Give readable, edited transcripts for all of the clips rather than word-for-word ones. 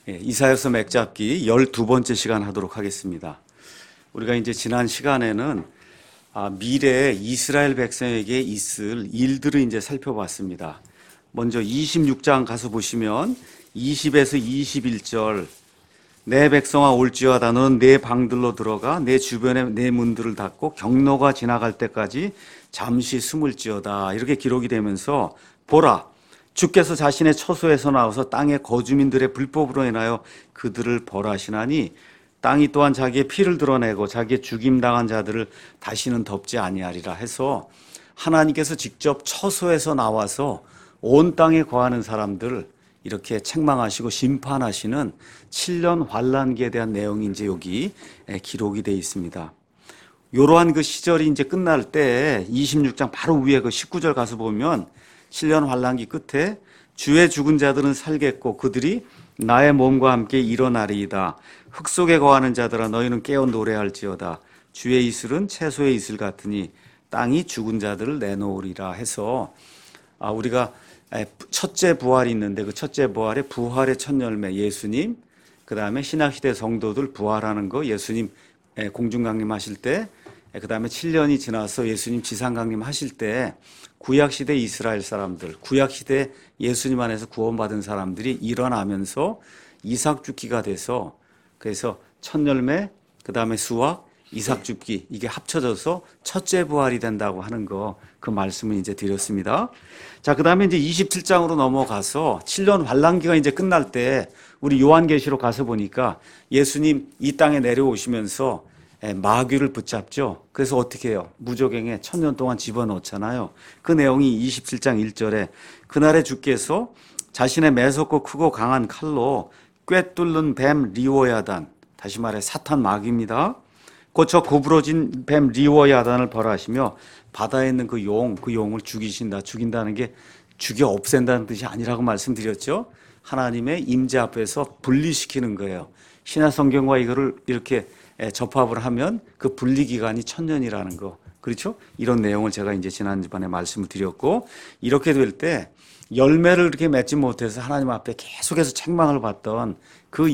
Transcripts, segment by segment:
이사야서 맥잡기 12번째 시간 하도록 하겠습니다. 우리가 이제 지난 시간에는 미래 이스라엘 백성에게 있을 일들을 이제 살펴봤습니다. 먼저 26장 가서 보시면 20에서 21절, 내 백성아 올지어다 너는 내 방들로 들어가 내 주변에 내 문들을 닫고 경로가 지나갈 때까지 잠시 숨을지어다, 이렇게 기록이 되면서 보라, 주께서 자신의 처소에서 나와서 땅의 거주민들의 불법으로 인하여 그들을 벌하시나니 땅이 또한 자기의 피를 드러내고 자기의 죽임당한 자들을 다시는 덮지 아니하리라 해서 하나님께서 직접 처소에서 나와서 온 땅에 거하는 사람들 이렇게 책망하시고 심판하시는 7년 환란기에 대한 내용이 이제 여기 기록이 되어 있습니다. 이러한 그 시절이 이제 끝날 때 26장 바로 위에 그 19절 가서 보면 7년 환란기 끝에 주의 죽은 자들은 살겠고 그들이 나의 몸과 함께 일어나리이다. 흙 속에 거하는 자들아 너희는 깨어 노래할지어다. 주의 이슬은 채소의 이슬 같으니 땅이 죽은 자들을 내놓으리라 해서 우리가 첫째 부활이 있는데 그 첫째 부활의 부활의 첫 열매 예수님, 그 다음에 신약시대 성도들 부활하는 거 예수님 공중강림하실 때, 그 다음에 7년이 지나서 예수님 지상강림 하실 때 구약시대 이스라엘 사람들, 구약시대 예수님 안에서 구원받은 사람들이 일어나면서 이삭죽기가 돼서 그래서 첫 열매, 그 다음에 수확, 이삭죽기 이게 합쳐져서 첫째 부활이 된다고 하는 거, 그 말씀을 이제 드렸습니다. 자, 그 다음에 이제 27장으로 넘어가서 7년 환란기가 이제 끝날 때 우리 요한계시록 가서 보니까 예수님 이 땅에 내려오시면서 마귀를 붙잡죠. 그래서 어떻게 해요? 무저갱에 1000년 동안 집어넣잖아요. 그 내용이 27장 1절에 그날에 주께서 자신의 매섭고 크고 강한 칼로 꿰뚫는 뱀 리오야단, 다시 말해 사탄 마귀입니다. 곧 저 구부러진 뱀 리오야단을 벌하시며 바다에 있는 그 용을 죽인다는 게 죽여 없앤다는 뜻이 아니라고 말씀드렸죠. 하나님의 임재 앞에서 분리시키는 거예요. 신약 성경과 이거를 이렇게 접합을 하면 그 분리 기간이 1000년이라는 거, 그렇죠? 이런 내용을 제가 이제 지난번에 말씀을 드렸고, 이렇게 될 때 열매를 이렇게 맺지 못해서 하나님 앞에 계속해서 책망을 받던 그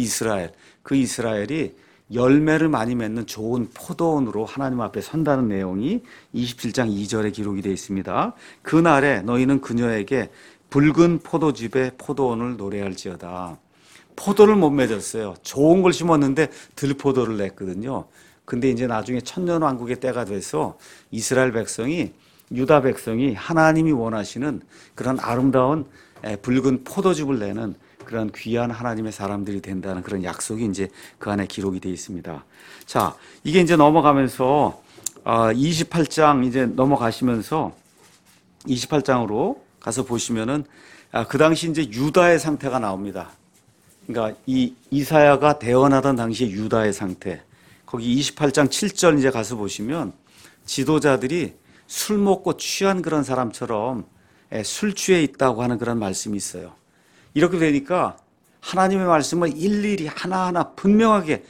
이스라엘이 열매를 많이 맺는 좋은 포도원으로 하나님 앞에 선다는 내용이 27장 2절에 기록이 되어 있습니다. 그날에 너희는 그녀에게 붉은 포도즙의 포도원을 노래할지어다. 포도를 못 맺었어요. 좋은 걸 심었는데 들포도를 냈거든요. 근데 이제 나중에 천년왕국의 때가 돼서 이스라엘 백성이, 유다 백성이 하나님이 원하시는 그런 아름다운 붉은 포도즙을 내는 그런 귀한 하나님의 사람들이 된다는 그런 약속이 이제 그 안에 기록이 되어 있습니다. 자, 이게 이제 넘어가면서 28장 이제 넘어가시면서 28장으로 가서 보시면은 그 당시 이제 유다의 상태가 나옵니다. 그러니까 이 이사야가 대언하던 당시의 유다의 상태, 거기 28장 7절 이제 가서 보시면 지도자들이 술 먹고 취한 그런 사람처럼 술 취해 있다고 하는 그런 말씀이 있어요. 이렇게 되니까 하나님의 말씀을 일일이 하나하나 분명하게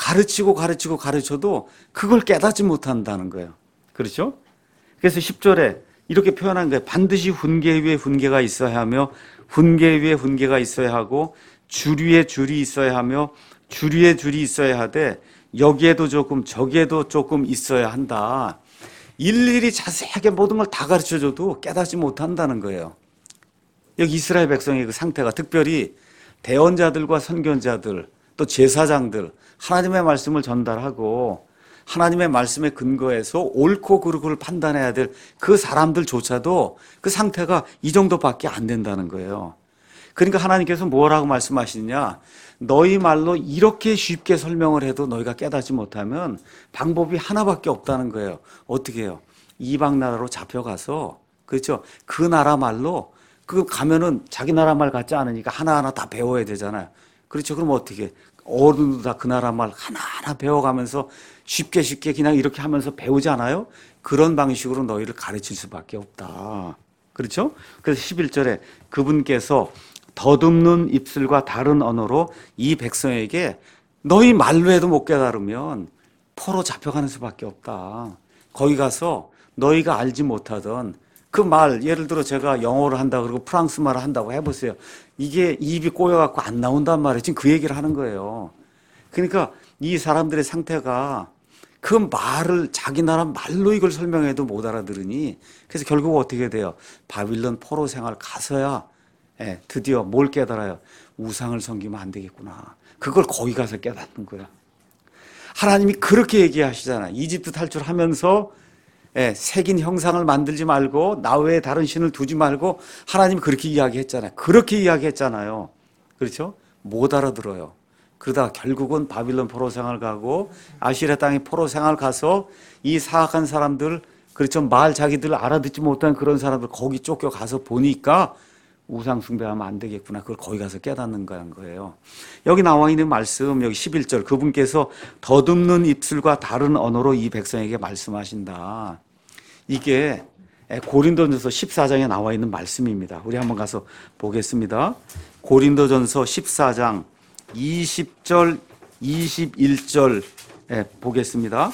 가르쳐도 그걸 깨닫지 못한다는 거예요. 그렇죠? 그래서 10절에 이렇게 표현한 거예요. 반드시 훈계 위에 훈계가 있어야 하며 훈계 위에 훈계가 있어야 하고 줄 위에 줄이 있어야 하며 줄 위에 줄이 있어야 하되 여기에도 조금 저기에도 조금 있어야 한다. 일일이 자세하게 모든 걸 다 가르쳐줘도 깨닫지 못한다는 거예요. 여기 이스라엘 백성의 그 상태가, 특별히 대언자들과 선견자들 또 제사장들, 하나님의 말씀을 전달하고 하나님의 말씀에 근거해서 옳고 그르고를 판단해야 될 그 사람들조차도 그 상태가 이 정도밖에 안 된다는 거예요. 그러니까 하나님께서 뭐라고 말씀하시느냐, 너희 말로 이렇게 쉽게 설명을 해도 너희가 깨닫지 못하면 방법이 하나밖에 없다는 거예요. 어떻게 해요? 이방 나라로 잡혀가서, 그렇죠? 그 나라 말로 그 가면은 자기 나라 말 같지 않으니까 하나하나 다 배워야 되잖아요. 그렇죠? 그럼 어떻게? 어른도 다 그 나라 말 하나하나 배워가면서 쉽게 그냥 이렇게 하면서 배우지 않아요? 그런 방식으로 너희를 가르칠 수밖에 없다. 그렇죠? 그래서 11절에 그분께서 더듬는 입술과 다른 언어로 이 백성에게 너희 말로 해도 못 깨달으면 포로 잡혀가는 수밖에 없다. 거기 가서 너희가 알지 못하던 그 말, 예를 들어 제가 영어를 한다 그러고 프랑스 말을 한다고 해보세요. 이게 입이 꼬여갖고 안 나온단 말이에요. 지금 그 얘기를 하는 거예요. 그러니까 이 사람들의 상태가 그 말을 자기 나라 말로 이걸 설명해도 못 알아들으니 그래서 결국 어떻게 돼요? 바빌론 포로 생활 가서야 드디어 뭘 깨달아요? 우상을 섬기면 안 되겠구나. 그걸 거기 가서 깨닫는 거야. 하나님이 그렇게 얘기하시잖아요. 이집트 탈출하면서 새긴 형상을 만들지 말고 나 외에 다른 신을 두지 말고 하나님이 그렇게 이야기했잖아요. 그렇게 이야기했잖아요. 그렇죠? 못 알아들어요. 그러다 결국은 바빌론 포로 생활 가고 아시리아 땅에 포로 생활 가서 이 사악한 사람들, 그렇죠? 말 자기들 알아듣지 못한 그런 사람들 거기 쫓겨가서 보니까 우상 숭배하면 안 되겠구나. 그걸 거기 가서 깨닫는 거예요. 여기 나와 있는 말씀, 여기 11절, 그분께서 더듬는 입술과 다른 언어로 이 백성에게 말씀하신다. 이게 고린도전서 14장에 나와 있는 말씀입니다. 우리 한번 가서 보겠습니다. 고린도전서 14장 20절, 21절 보겠습니다.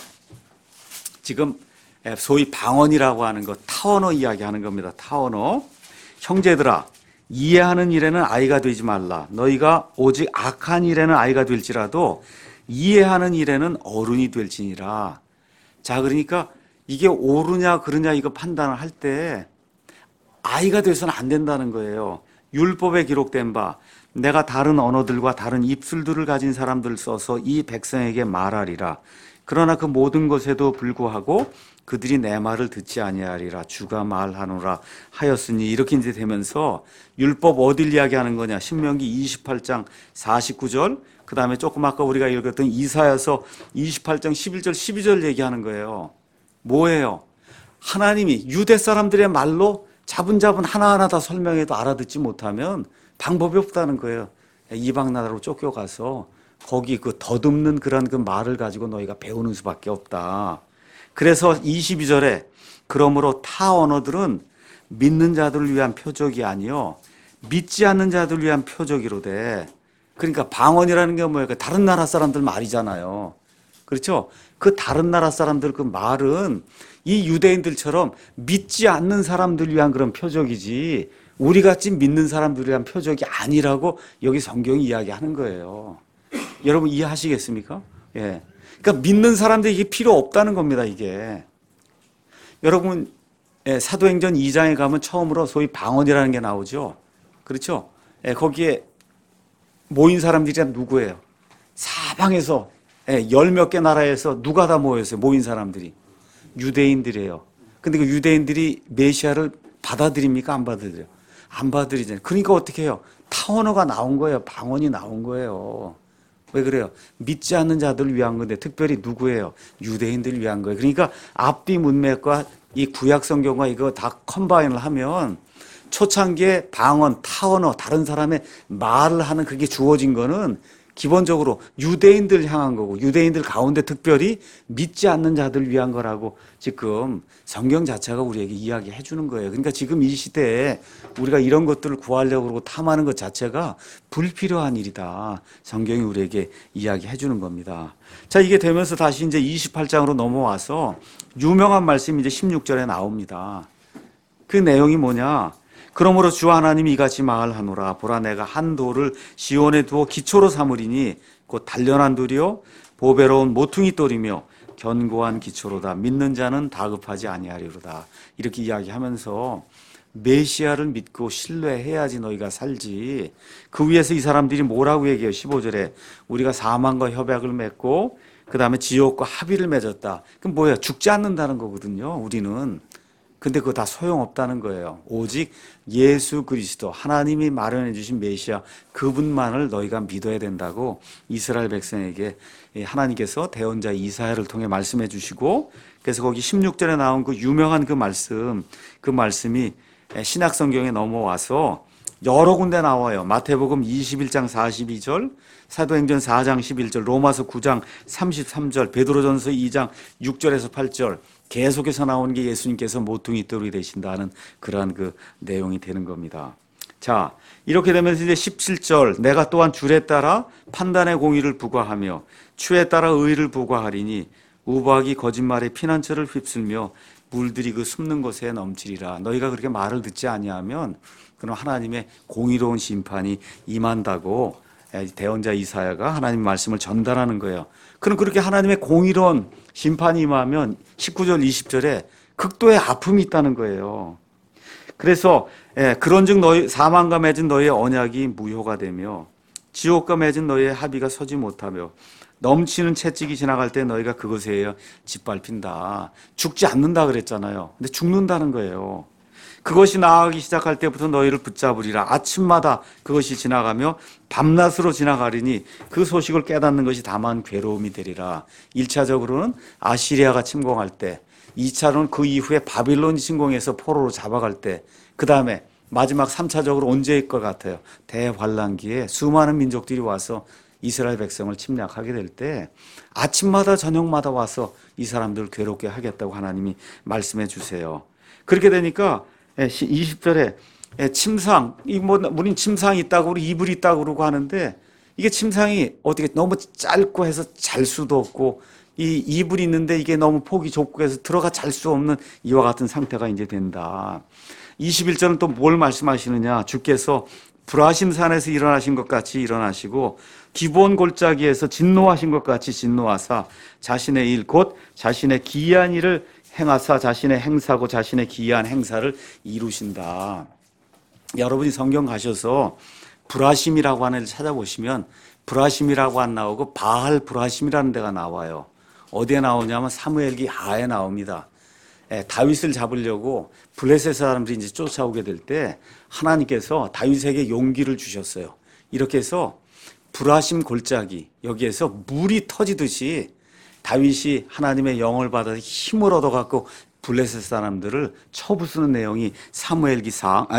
지금 소위 방언이라고 하는 것, 타언어 이야기하는 겁니다. 타언어. 형제들아, 이해하는 일에는 아이가 되지 말라. 너희가 오직 악한 일에는 아이가 될지라도 이해하는 일에는 어른이 될지니라. 자, 그러니까 이게 옳으냐 그르냐 이거 판단을 할 때 아이가 돼서는 안 된다는 거예요. 율법에 기록된 바 내가 다른 언어들과 다른 입술들을 가진 사람들 써서 이 백성에게 말하리라. 그러나 그 모든 것에도 불구하고 그들이 내 말을 듣지 아니하리라. 주가 말하노라 하였으니. 이렇게 이제 되면서 율법 어딜 이야기하는 거냐? 신명기 28장 49절, 그 다음에 조금 아까 우리가 읽었던 이사야서 28장 11절 12절 얘기하는 거예요. 뭐예요? 하나님이 유대 사람들의 말로 자분자분 하나하나 다 설명해도 알아듣지 못하면 방법이 없다는 거예요. 이방 나라로 쫓겨가서 거기 그 더듬는 그런 그 말을 가지고 너희가 배우는 수밖에 없다. 그래서 22절에 그러므로 타 언어들은 믿는 자들을 위한 표적이 아니요 믿지 않는 자들을 위한 표적이로되. 그러니까 방언이라는 게 뭐예요? 다른 나라 사람들 말이잖아요. 그렇죠? 그 다른 나라 사람들 그 말은 이 유대인들처럼 믿지 않는 사람들을 위한 그런 표적이지 우리같이 믿는 사람들을 위한 표적이 아니라고 여기 성경이 이야기하는 거예요. 여러분 이해하시겠습니까? 예. 그러니까 믿는 사람들이 이게 필요 없다는 겁니다, 이게. 여러분, 사도행전 2장에 가면 처음으로 소위 방언이라는 게 나오죠. 그렇죠? 거기에 모인 사람들이 누구예요? 사방에서, 10몇 개 나라에서 누가 다 모였어요, 모인 사람들이. 유대인들이에요. 근데 그 유대인들이 메시아를 받아들입니까? 안 받아들여요? 안 받아들이잖아요. 그러니까 어떻게 해요? 타언어가 나온 거예요. 방언이 나온 거예요. 왜 그래요? 믿지 않는 자들을 위한 건데 특별히 누구예요? 유대인들을 위한 거예요. 그러니까 앞뒤 문맥과 이 구약 성경과 이거 다 컴바인을 하면 초창기에 방언, 타언어, 다른 사람의 말을 하는 그게 주어진 거는 기본적으로 유대인들 향한 거고 유대인들 가운데 특별히 믿지 않는 자들을 위한 거라고 지금 성경 자체가 우리에게 이야기해 주는 거예요. 그러니까 지금 이 시대에 우리가 이런 것들을 구하려고 그러고 탐하는 것 자체가 불필요한 일이다. 성경이 우리에게 이야기해 주는 겁니다. 자, 이게 되면서 다시 이제 28장으로 넘어와서 유명한 말씀이 이제 16절에 나옵니다. 그 내용이 뭐냐? 그러므로 주 하나님이 이같이 말하노라. 보라, 내가 한 돌을 시온에 두어 기초로 삼으리니 곧 단련한 돌이요 보배로운 모퉁이 돌이며 견고한 기초로다. 믿는 자는 다급하지 아니하리로다. 이렇게 이야기하면서 메시아를 믿고 신뢰해야지 너희가 살지. 그 위에서 이 사람들이 뭐라고 얘기해요? 15절에 우리가 사망과 협약을 맺고 그 다음에 지옥과 합의를 맺었다. 그럼 뭐예요? 죽지 않는다는 거거든요, 우리는. 근데 그거 다 소용없다는 거예요. 오직 예수 그리스도, 하나님이 마련해 주신 메시아, 그분만을 너희가 믿어야 된다고 이스라엘 백성에게 하나님께서 대언자 이사야를 통해 말씀해 주시고, 그래서 거기 16절에 나온 그 유명한 그 말씀이 신약 성경에 넘어와서 여러 군데 나와요. 마태복음 21장 42절, 사도행전 4장 11절, 로마서 9장 33절, 베드로전서 2장 6절에서 8절, 계속해서 나오는 게 예수님께서 모퉁이 돌이 되신다는 그러한 그 내용이 되는 겁니다. 자, 이렇게 되면서 이제 17절, 내가 또한 줄에 따라 판단의 공의를 부과하며 추에 따라 의를 부과하리니 우박이 거짓말의 피난처를 휩쓸며 물들이 그 숨는 곳에 넘치리라. 너희가 그렇게 말을 듣지 아니하면 그럼 하나님의 공의로운 심판이 임한다고 대언자 이사야가 하나님 말씀을 전달하는 거예요. 그럼 그렇게 하나님의 공의로운 심판이 임하면 19절 20절에 극도의 아픔이 있다는 거예요. 그래서 그런즉 너희 사망과 맺은 너희의 언약이 무효가 되며 지옥과 맺은 너희의 합의가 서지 못하며 넘치는 채찍이 지나갈 때 너희가 그것에 짓밟힌다. 죽지 않는다 그랬잖아요. 근데 죽는다는 거예요. 그것이 나아가기 시작할 때부터 너희를 붙잡으리라. 아침마다 그것이 지나가며 밤낮으로 지나가리니 그 소식을 깨닫는 것이 다만 괴로움이 되리라. 1차적으로는 아시리아가 침공할 때, 2차로는 그 이후에 바빌론이 침공해서 포로로 잡아갈 때, 그 다음에 마지막 3차적으로 언제일 것 같아요? 대환란기에 수많은 민족들이 와서 이스라엘 백성을 침략하게 될 때 아침마다 저녁마다 와서 이 사람들을 괴롭게 하겠다고 하나님이 말씀해 주세요. 그렇게 되니까 20절에 침상, 우린 침상이 있다고 우리 이불이 있다고 그러고 하는데 이게 침상이 어떻게 너무 짧고 해서 잘 수도 없고 이 이불이 있는데 이게 너무 폭이 좁고 해서 들어가 잘 수 없는 이와 같은 상태가 이제 된다. 21절은 또 뭘 말씀하시느냐? 주께서 불하심산에서 일어나신 것 같이 일어나시고 기브온 골짜기에서 진노하신 것 같이 진노하사 자신의 일 곧 자신의 기이한 일을 행하사 자신의 행사고 자신의 기이한 행사를 이루신다. 여러분이 성경 가셔서 불하심이라고 하는 걸 찾아보시면 불하심이라고 안 나오고 바알 불하심이라는 데가 나와요. 어디에 나오냐면 사무엘기 하에 나옵니다. 다윗을 잡으려고 블레셋 사람들이 이제 쫓아오게 될 때 하나님께서 다윗에게 용기를 주셨어요. 이렇게 해서 불하심 골짜기 여기에서 물이 터지듯이 다윗이 하나님의 영을 받아 힘을 얻어갖고 블레셋 사람들을 쳐부수는 내용이 사무엘기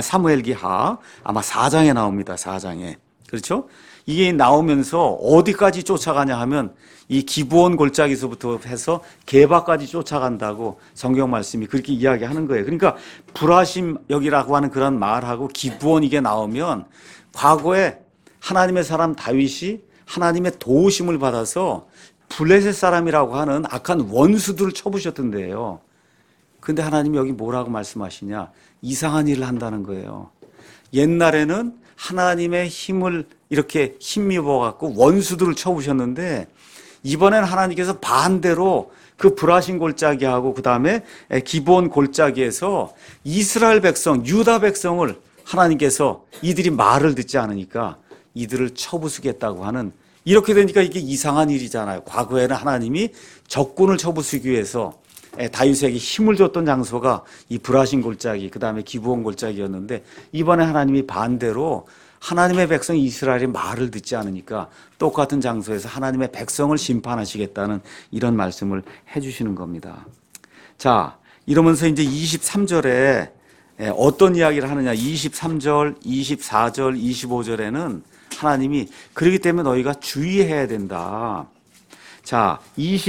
하 아마 4장에 나옵니다. 4장에. 그렇죠? 이게 나오면서 어디까지 쫓아가냐 하면 이 기브온 골짜기에서부터 해서 게바까지 쫓아간다고 성경 말씀이 그렇게 이야기하는 거예요. 그러니까 불하심 여기라고 하는 그런 말하고 기브온 이게 나오면 과거에 하나님의 사람 다윗이 하나님의 도우심을 받아서 블레셋 사람이라고 하는 악한 원수들을 쳐부셨던데요. 근데 하나님이 여기 뭐라고 말씀하시냐? 이상한 일을 한다는 거예요. 옛날에는 하나님의 힘을 이렇게 힘입어 갖고 원수들을 쳐부셨는데 이번엔 하나님께서 반대로 그 불하신 골짜기하고 그 다음에 기브온 골짜기에서 이스라엘 백성, 유다 백성을 하나님께서 이들이 말을 듣지 않으니까 이들을 쳐부수겠다고 하는 이렇게 되니까 이게 이상한 일이잖아요. 과거에는 하나님이 적군을 쳐부수기 위해서 다윗에게 힘을 줬던 장소가 이 불하신 골짜기, 그 다음에 기브온 골짜기였는데 이번에 하나님이 반대로 하나님의 백성 이스라엘이 말을 듣지 않으니까 똑같은 장소에서 하나님의 백성을 심판하시겠다는 이런 말씀을 해주시는 겁니다. 자, 이러면서 이제 23절에 어떤 이야기를 하느냐? 23절, 24절, 25절에는 하나님이 그렇기 때문에 너희가 주의해야 된다. 자,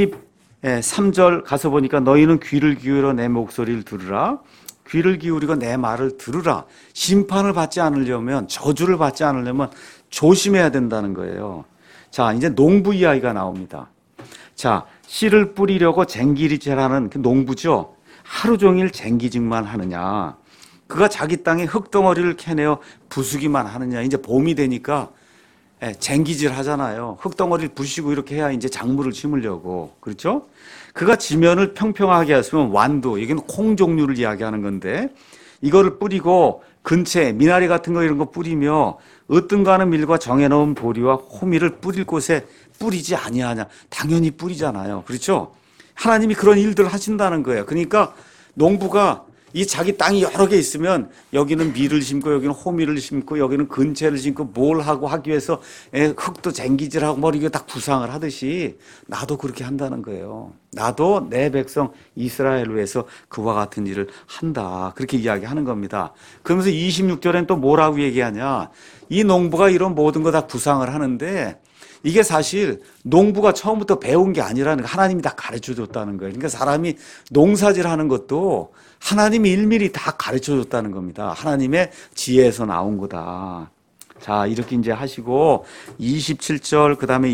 23절 가서 보니까 너희는 귀를 기울여 내 목소리를 들으라. 귀를 기울이고 내 말을 들으라. 심판을 받지 않으려면, 저주를 받지 않으려면 조심해야 된다는 거예요. 자, 이제 농부 이야기가 나옵니다. 자, 씨를 뿌리려고 쟁기리질하는 그 농부죠. 하루 종일 쟁기직만 하느냐. 그가 자기 땅에 흙덩어리를 캐내어 부수기만 하느냐. 이제 봄이 되니까 쟁기질 하잖아요. 흙덩어리를 부시고 이렇게 해야 이제 작물을 심으려고. 그렇죠? 그가 지면을 평평하게 했으면 완도, 여기는 콩 종류를 이야기하는 건데 이거를 뿌리고 근처에 미나리 같은 거 이런 거 뿌리며 으뜸가는 밀과 정해놓은 보리와 호미를 뿌릴 곳에 뿌리지 아니하냐. 당연히 뿌리잖아요. 그렇죠? 하나님이 그런 일들을 하신다는 거예요. 그러니까 농부가 이 자기 땅이 여러 개 있으면 여기는 밀을 심고 여기는 호미를 심고 여기는 근채를 심고 뭘 하고 하기 위해서 흙도 쟁기질하고 뭐 이게 다 구상을 하듯이 나도 그렇게 한다는 거예요. 나도 내 백성 이스라엘을 위해서 그와 같은 일을 한다. 그렇게 이야기하는 겁니다. 그러면서 26절엔 또 뭐라고 얘기하냐. 이 농부가 이런 모든 거 다 구상을 하는데 이게 사실 농부가 처음부터 배운 게 아니라는 거 하나님이 다 가르쳐 줬다는 거예요. 그러니까 사람이 농사질 하는 것도 하나님이 일일이 다 가르쳐 줬다는 겁니다. 하나님의 지혜에서 나온 거다. 자, 이렇게 이제 하시고 27절 그다음에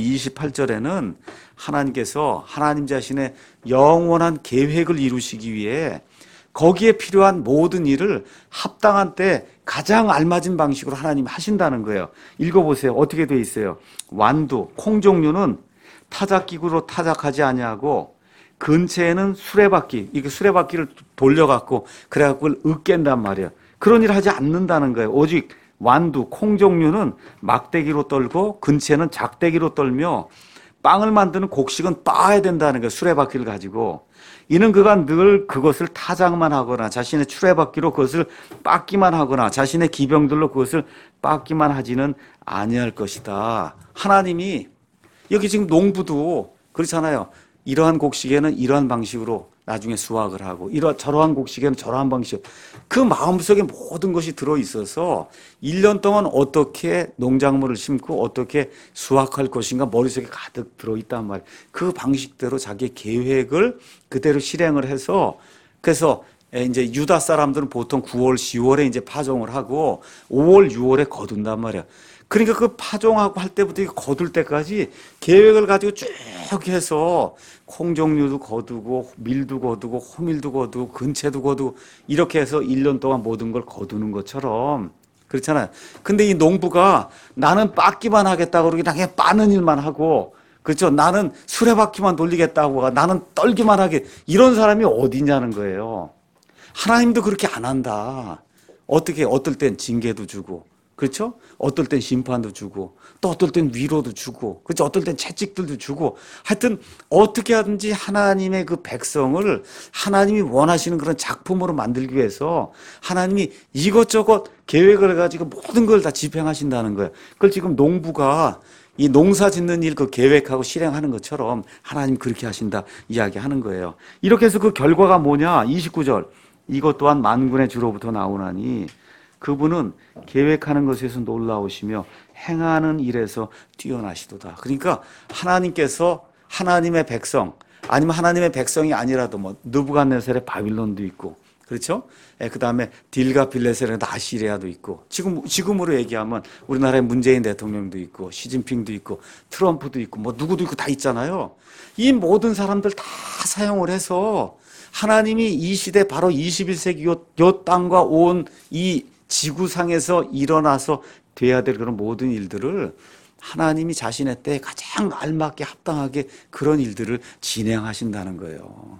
28절에는 하나님께서 하나님 자신의 영원한 계획을 이루시기 위해 거기에 필요한 모든 일을 합당한 때 가장 알맞은 방식으로 하나님이 하신다는 거예요. 읽어보세요. 어떻게 돼 있어요? 완두, 콩 종류는 타작기구로 타작하지 아니하고 근처에는 수레바퀴, 이게 수레바퀴를 돌려갖고 그래갖고 그걸 으깬단 말이에요. 그런 일을 하지 않는다는 거예요. 오직 완두, 콩 종류는 막대기로 떨고 근처에는 작대기로 떨며 빵을 만드는 곡식은 빻아야 된다는 거예요. 수레바퀴를 가지고. 이는 그가 늘 그것을 타작만 하거나 자신의 수레바퀴로 그것을 빻기만 하거나 자신의 기병들로 그것을 빻기만 하지는 아니할 것이다. 하나님이 여기 지금 농부도 그렇잖아요. 이러한 곡식에는 이러한 방식으로 나중에 수확을 하고 저러한 곡식에는 저러한 방식. 그 마음속에 모든 것이 들어있어서 1년 동안 어떻게 농작물을 심고 어떻게 수확할 것인가 머릿속에 가득 들어있단 말이에요. 그 방식대로 자기 계획을 그대로 실행을 해서 그래서 이제 유다 사람들은 보통 9월, 10월에 이제 파종을 하고 5월, 6월에 거둔단 말이에요. 그러니까 그 파종하고 할 때부터 거둘 때까지 계획을 가지고 쭉 해서 콩 종류도 거두고 밀도 거두고 호밀도 거두고 근채도 거두고 이렇게 해서 1년 동안 모든 걸 거두는 것처럼 그렇잖아요. 근데 이 농부가 나는 빻기만 하겠다고 그러고 그냥 빠는 일만 하고 그렇죠. 나는 수레바퀴만 돌리겠다고 나는 떨기만 하게 이런 사람이 어디냐는 거예요. 하나님도 그렇게 안 한다. 어떻게 어떨 땐 징계도 주고 그렇죠? 어떨 땐 심판도 주고 또 어떨 땐 위로도 주고 그렇죠? 어떨 땐 채찍들도 주고 하여튼 어떻게 하든지 하나님의 그 백성을 하나님이 원하시는 그런 작품으로 만들기 위해서 하나님이 이것저것 계획을 가지고 모든 걸 다 집행하신다는 거예요. 그걸 지금 농부가 이 농사 짓는 일 그 계획하고 실행하는 것처럼 하나님 그렇게 하신다 이야기하는 거예요. 이렇게 해서 그 결과가 뭐냐? 29절 이것 또한 만군의 주로부터 나오나니 그분은 계획하는 것에서 놀라우시며 행하는 일에서 뛰어나시도다. 그러니까 하나님께서 하나님의 백성 아니면 하나님의 백성이 아니라도 뭐 느부갓네살의 바빌론도 있고 그렇죠? 그 다음에 딜가빌레셀의 나시리아도 있고 지금으로 얘기하면 우리나라의 문재인 대통령도 있고 시진핑도 있고 트럼프도 있고 뭐 누구도 있고 다 있잖아요. 이 모든 사람들 다 사용을 해서 하나님이 이 시대 바로 21세기 요 땅과 온 이 지구상에서 일어나서 돼야 될 그런 모든 일들을 하나님이 자신의 때에 가장 알맞게 합당하게 그런 일들을 진행하신다는 거예요.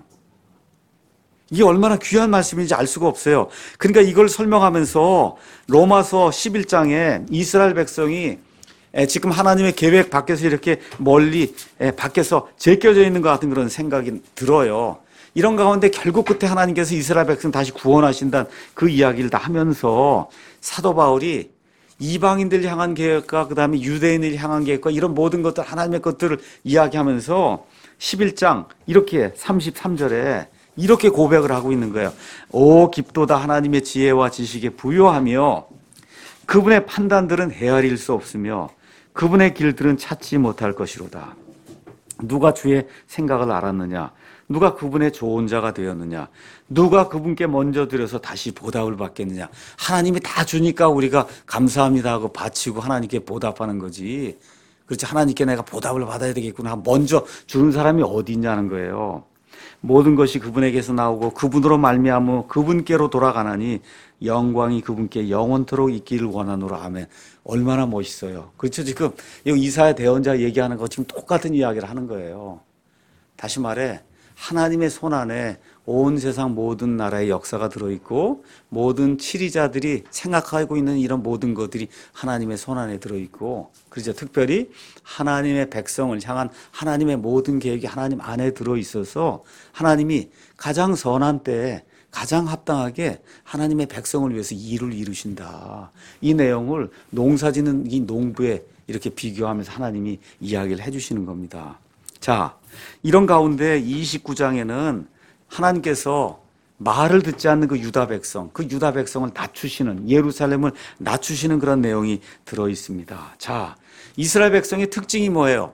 이게 얼마나 귀한 말씀인지 알 수가 없어요. 그러니까 이걸 설명하면서 로마서 11장에 이스라엘 백성이 지금 하나님의 계획 밖에서 이렇게 멀리 밖에서 제껴져 있는 것 같은 그런 생각이 들어요. 이런 가운데 결국 끝에 하나님께서 이스라엘 백성 다시 구원하신다는 그 이야기를 다 하면서 사도 바울이 이방인들 향한 계획과 그 다음에 유대인을 향한 계획과 이런 모든 것들 하나님의 것들을 이야기하면서 11장 이렇게 33절에 이렇게 고백을 하고 있는 거예요. 오 깊도다 하나님의 지혜와 지식에 부요하며 그분의 판단들은 헤아릴 수 없으며 그분의 길들은 찾지 못할 것이로다. 누가 주의 생각을 알았느냐? 누가 그분의 좋은 자가 되었느냐? 누가 그분께 먼저 드려서 다시 보답을 받겠느냐? 하나님이 다 주니까 우리가 감사합니다 하고 바치고 하나님께 보답하는 거지. 그렇지 하나님께 내가 보답을 받아야 되겠구나. 먼저 주는 사람이 어디 있냐는 거예요. 모든 것이 그분에게서 나오고 그분으로 말미암아 그분께로 돌아가나니 영광이 그분께 영원토록 있기를 원하노라. 아멘. 얼마나 멋있어요. 그렇죠? 지금 이사야 대언자 얘기하는 거 지금 똑같은 이야기를 하는 거예요. 다시 말해 하나님의 손 안에 온 세상 모든 나라의 역사가 들어있고 모든 치리자들이 생각하고 있는 이런 모든 것들이 하나님의 손 안에 들어있고 그렇죠. 특별히 하나님의 백성을 향한 하나님의 모든 계획이 하나님 안에 들어있어서 하나님이 가장 선한 때에 가장 합당하게 하나님의 백성을 위해서 일을 이루신다. 이 내용을 농사짓는 이 농부에 이렇게 비교하면서 하나님이 이야기를 해주시는 겁니다. 자, 이런 가운데 29장에는 하나님께서 말을 듣지 않는 그 유다 백성을 낮추시는, 예루살렘을 낮추시는 그런 내용이 들어 있습니다. 자, 이스라엘 백성의 특징이 뭐예요?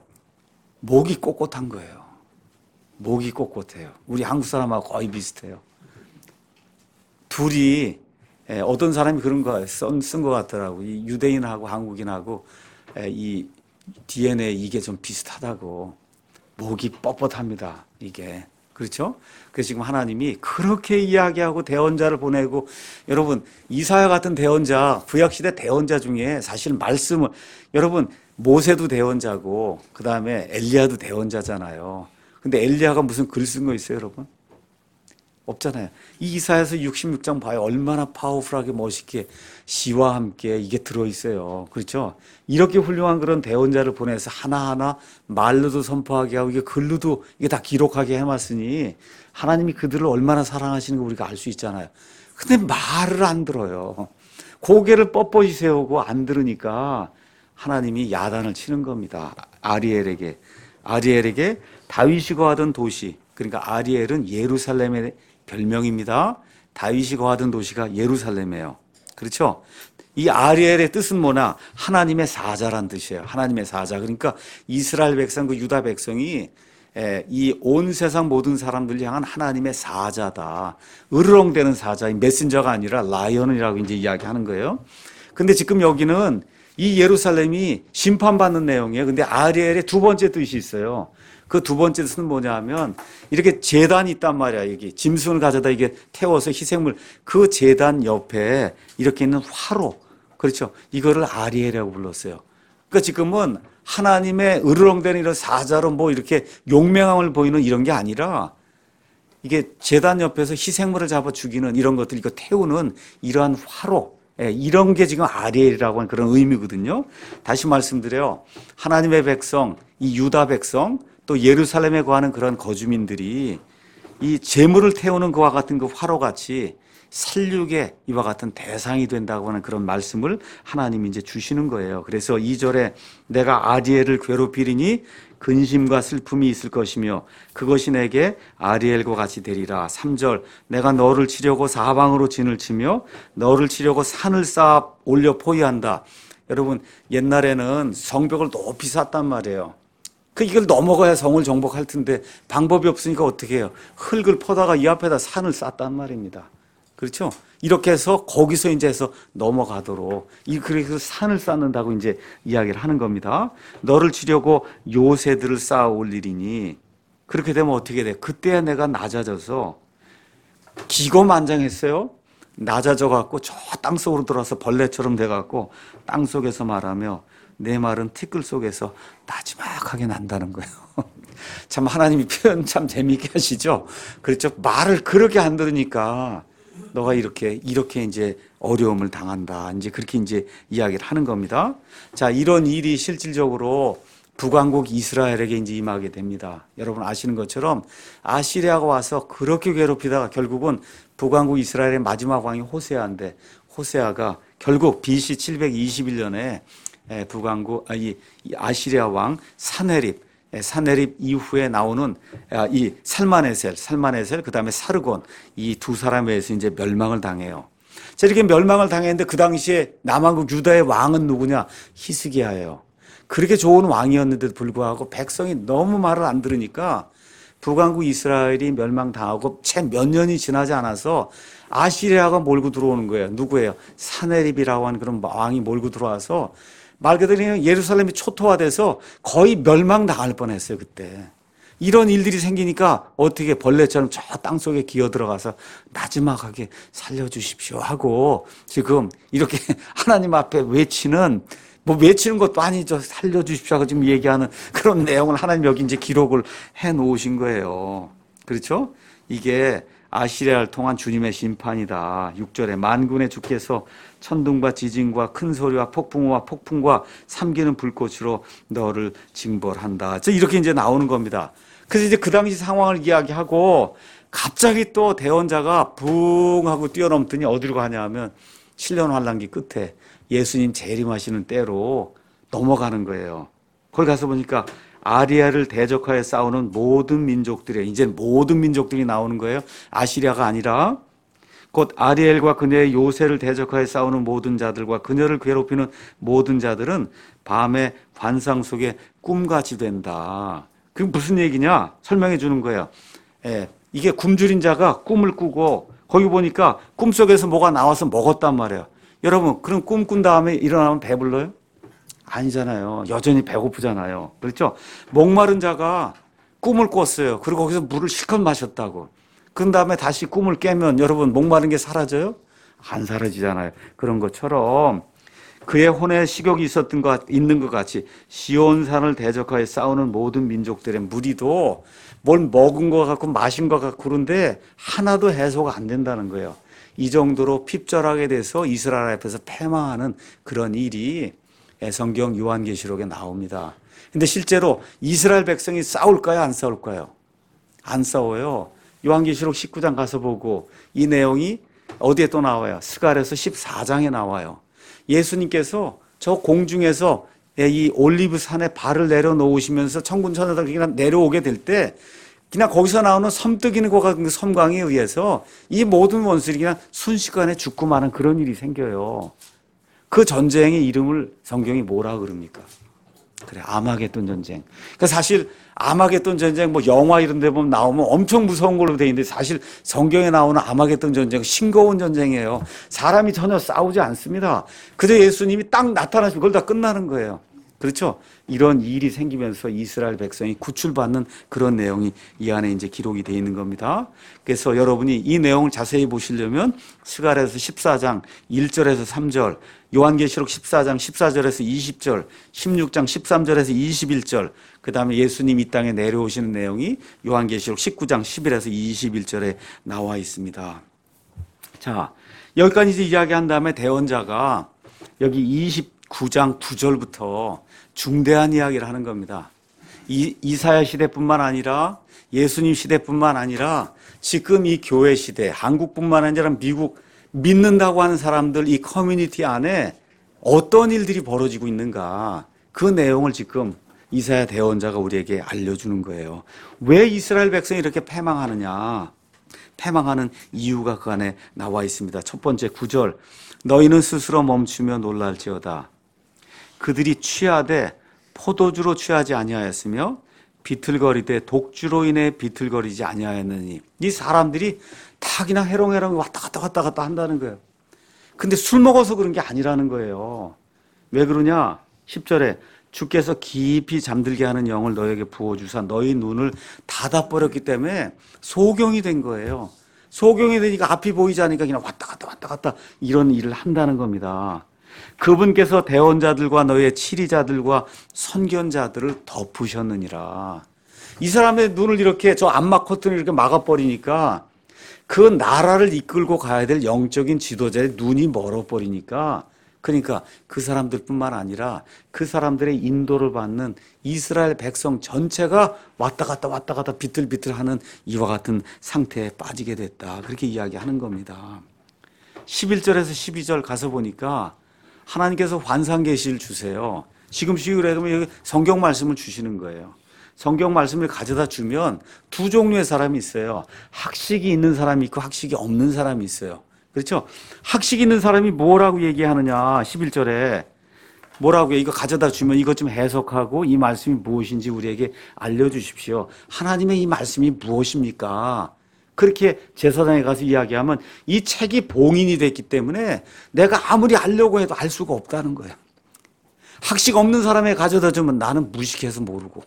목이 꼿꼿한 거예요. 목이 꼿꼿해요. 우리 한국 사람하고 거의 비슷해요. 둘이 어떤 사람이 그런 거 쓴 것 같더라고. 이 유대인하고 한국인하고 이 DNA 이게 좀 비슷하다고. 목이 뻣뻣합니다. 이게 그렇죠? 그래서 지금 하나님이 그렇게 이야기하고 대언자를 보내고, 여러분 이사야 같은 대언자, 구약시대 대언자 중에 사실 말씀을, 여러분 모세도 대언자고 그 다음에 엘리야도 대언자잖아요. 근데 엘리야가 무슨 글 쓴 거 있어요, 여러분? 없잖아요. 이 이사야서 66장 봐요. 얼마나 파워풀하게 멋있게 시와 함께 이게 들어있어요. 그렇죠? 이렇게 훌륭한 그런 대언자를 보내서 하나하나 말로도 선포하게 하고 이게 글로도 이게 다 기록하게 해놨으니 하나님이 그들을 얼마나 사랑하시는 거 우리가 알 수 있잖아요. 근데 말을 안 들어요. 고개를 뻣뻣이 세우고 안 들으니까 하나님이 야단을 치는 겁니다. 아리엘에게 다윗이 거하던 도시, 그러니까 아리엘은 예루살렘의 별명입니다. 다윗이 거하던 도시가 예루살렘이에요. 그렇죠? 이 아리엘의 뜻은 뭐냐? 하나님의 사자란 뜻이에요. 하나님의 사자. 그러니까 이스라엘 백성, 그 유다 백성이 이 온 세상 모든 사람들 향한 하나님의 사자다. 으르렁대는 사자, 메신저가 아니라 라이언이라고 이제 이야기하는 거예요. 근데 지금 여기는 이 예루살렘이 심판받는 내용이에요. 근데 아리엘의 두 번째 뜻이 있어요. 그 두 번째 뜻은 뭐냐 하면 이렇게 제단이 있단 말이야. 여기 짐승을 가져다 이게 태워서 희생물, 그 제단 옆에 이렇게 있는 화로, 그렇죠? 이거를 아리엘이라고 불렀어요. 그러니까 지금은 하나님의 으르렁대는 이런 사자로 뭐 이렇게 용맹함을 보이는 이런 게 아니라 이게 제단 옆에서 희생물을 잡아 죽이는 이런 것들, 이거 태우는 이러한 화로, 이런 게 지금 아리엘이라고 하는 그런 의미거든요. 다시 말씀드려요. 하나님의 백성, 이 유다 백성, 또 예루살렘에 거하는 그런 거주민들이 이 재물을 태우는 그와 같은 그 화로같이 살육의 이와 같은 대상이 된다고 하는 그런 말씀을 하나님이 이제 주시는 거예요. 그래서 2절에 내가 아리엘을 괴롭히리니 근심과 슬픔이 있을 것이며 그것이 내게 아리엘과 같이 되리라. 3절 내가 너를 치려고 사방으로 진을 치며 너를 치려고 산을 쌓아 올려 포위한다. 여러분 옛날에는 성벽을 높이 쌓았단 말이에요. 이걸 넘어가야 성을 정복할 텐데 방법이 없으니까 어떻게 해요? 흙을 퍼다가 이 앞에다 산을 쌓았단 말입니다. 그렇죠? 이렇게 해서 거기서 이제 해서 넘어가도록 그래서 산을 쌓는다고 이제 이야기를 하는 겁니다. 너를 치려고 요새들을 쌓아 올리리니 그렇게 되면 어떻게 돼? 그때야 내가 낮아져서 기고만장했어요. 낮아져 갖고 저 땅속으로 들어와서 벌레처럼 돼 갖고 땅속에서 말하며 내 말은 티끌 속에서 나지막하게 난다는 거예요. 참 하나님이 표현 참 재미있게 하시죠. 그렇죠. 말을 그렇게 안 들으니까 너가 이렇게 이제 어려움을 당한다. 이제 그렇게 이제 이야기를 하는 겁니다. 자, 이런 일이 실질적으로 북왕국 이스라엘에게 이제 임하게 됩니다. 여러분 아시는 것처럼 아시리아가 와서 그렇게 괴롭히다가 결국은 북왕국 이스라엘의 마지막 왕이 호세아인데 호세아가 결국 BC 721년에 북왕국 이 아시리아 왕 사네립 이후에 나오는 이 살마네셀 그다음에 사르곤 이 두 사람에 의해서 이제 멸망을 당해요. 자, 이렇게 멸망을 당했는데 그 당시에 남왕국 유다의 왕은 누구냐? 히스기야예요. 그렇게 좋은 왕이었는데도 불구하고 백성이 너무 말을 안 들으니까 북왕국 이스라엘이 멸망당하고 채 몇 년이 지나지 않아서 아시리아가 몰고 들어오는 거예요. 누구예요? 사네립이라고 하는 그런 왕이 몰고 들어와서 말 그대로 예루살렘이 초토화돼서 거의 멸망당할 뻔했어요. 그때 이런 일들이 생기니까 어떻게 벌레처럼 저 땅속에 기어 들어가서 나지막하게 살려주십시오 하고 지금 이렇게 하나님 앞에 외치는 것도 아니죠. 살려주십시오 하고 지금 얘기하는 그런 내용을 하나님 여기 이제 기록을 해 놓으신 거예요. 그렇죠? 이게 아시리아를 통한 주님의 심판이다. 6절에 만군의 주께서 천둥과 지진과 큰 소리와 폭풍과 삼기는 불꽃으로 너를 징벌한다. 이렇게 이제 나오는 겁니다. 그래서 이제 그 당시 상황을 이야기하고 갑자기 또 대언자가 붕 하고 뛰어넘더니 어디로 가냐 하면 7년 환란기 끝에 예수님 재림하시는 때로 넘어가는 거예요. 거기 가서 보니까 아리아를 대적하여 싸우는 모든 민족들이 이제 모든 민족들이 나오는 거예요. 아시리아가 아니라 곧 아리엘과 그녀의 요새를 대적하여 싸우는 모든 자들과 그녀를 괴롭히는 모든 자들은 밤의 환상 속에 꿈같이 된다. 그게 무슨 얘기냐? 설명해 주는 거예요. 이게 굶주린 자가 꿈을 꾸고 거기 보니까 꿈속에서 뭐가 나와서 먹었단 말이에요. 여러분, 그럼 꿈 꾼 다음에 일어나면 배불러요? 아니잖아요. 여전히 배고프잖아요. 그렇죠? 목마른 자가 꿈을 꿨어요. 그리고 거기서 물을 실컷 마셨다고. 그런 다음에 다시 꿈을 깨면 여러분 목마른 게 사라져요? 안 사라지잖아요. 그런 것처럼 그의 혼에 식욕이 있는 것 같이 시온산을 대적하여 싸우는 모든 민족들의 무리도 뭘 먹은 것 같고 마신 것 같고 그런데 하나도 해소가 안 된다는 거예요. 이 정도로 핍절하게 돼서 이스라엘 앞에서 패망하는 그런 일이 성경 요한계시록에 나옵니다. 근데 실제로 이스라엘 백성이 싸울까요? 안 싸울까요? 안 싸워요. 요한계시록 19장 가서 보고 이 내용이 어디에 또 나와요? 스가랴서 14장에 나와요. 예수님께서 저 공중에서 이 올리브 산에 발을 내려놓으시면서 천군 천사들이 그냥 내려오게 될 때 그냥 거기서 나오는 섬뜩이는 것 같은 그 섬광에 의해서 이 모든 원수들이 그냥 순식간에 죽고 마는 그런 일이 생겨요. 그 전쟁의 이름을 성경이 뭐라 그럽니까? 그래, 아마겟돈 전쟁. 그러니까 사실 아마겟돈 전쟁 뭐 영화 이런 데 보면 나오면 엄청 무서운 걸로 돼 있는데 사실 성경에 나오는 아마겟돈 전쟁은 싱거운 전쟁이에요. 사람이 전혀 싸우지 않습니다. 그저 예수님이 딱 나타나시면 그걸 다 끝나는 거예요. 그렇죠? 이런 일이 생기면서 이스라엘 백성이 구출받는 그런 내용이 이 안에 이제 기록이 되어 있는 겁니다. 그래서 여러분이 이 내용을 자세히 보시려면 스가랴서 14장 1절에서 3절, 요한계시록 14장 14절에서 20절, 16장 13절에서 21절, 그 다음에 예수님 이 땅에 내려오시는 내용이 요한계시록 19장 10일에서 21절에 나와 있습니다. 자, 여기까지 이야기한 다음에 대언자가 여기 29장 9절부터 중대한 이야기를 하는 겁니다. 이사야 시대뿐만 아니라 예수님 시대뿐만 아니라 지금 이 교회 시대, 한국뿐만 아니라 미국 믿는다고 하는 사람들 이 커뮤니티 안에 어떤 일들이 벌어지고 있는가 그 내용을 지금 이사야 대언자가 우리에게 알려주는 거예요. 왜 이스라엘 백성이 이렇게 패망하느냐? 패망하는 이유가 그 안에 나와 있습니다. 첫 번째 9절 너희는 스스로 멈추며 놀랄지어다. 그들이 취하되 포도주로 취하지 아니하였으며 비틀거리되 독주로 인해 비틀거리지 아니하였느니. 이 사람들이 다 그냥 해롱해롱 왔다 갔다 한다는 거예요. 근데 술 먹어서 그런 게 아니라는 거예요. 왜 그러냐? 10절에 주께서 깊이 잠들게 하는 영을 너에게 부어주사 너희 눈을 닫아버렸기 때문에 소경이 된 거예요. 소경이 되니까 앞이 보이지 않으니까 그냥 왔다 갔다 이런 일을 한다는 겁니다. 그분께서 대언자들과 너희의 치리자들과 선견자들을 덮으셨느니라. 이 사람의 눈을 이렇게 저 암막 커튼을 이렇게 막아버리니까 그 나라를 이끌고 가야 될 영적인 지도자의 눈이 멀어버리니까 그러니까 그 사람들뿐만 아니라 그 사람들의 인도를 받는 이스라엘 백성 전체가 왔다 갔다 비틀비틀하는 이와 같은 상태에 빠지게 됐다. 그렇게 이야기하는 겁니다. 11절에서 12절 가서 보니까 하나님께서 환상 계시를 주세요. 지금 시골에 성경 말씀을 주시는 거예요. 성경 말씀을 가져다 주면 두 종류의 사람이 있어요. 학식이 있는 사람이 있고 학식이 없는 사람이 있어요. 그렇죠? 학식 있는 사람이 뭐라고 얘기하느냐 11절에 뭐라고 이거 가져다 주면 이것 좀 해석하고 이 말씀이 무엇인지 우리에게 알려주십시오. 하나님의 이 말씀이 무엇입니까? 그렇게 제사장에 가서 이야기하면 이 책이 봉인이 됐기 때문에 내가 아무리 알려고 해도 알 수가 없다는 거예요. 학식 없는 사람에 가져다 주면 나는 무식해서 모르고.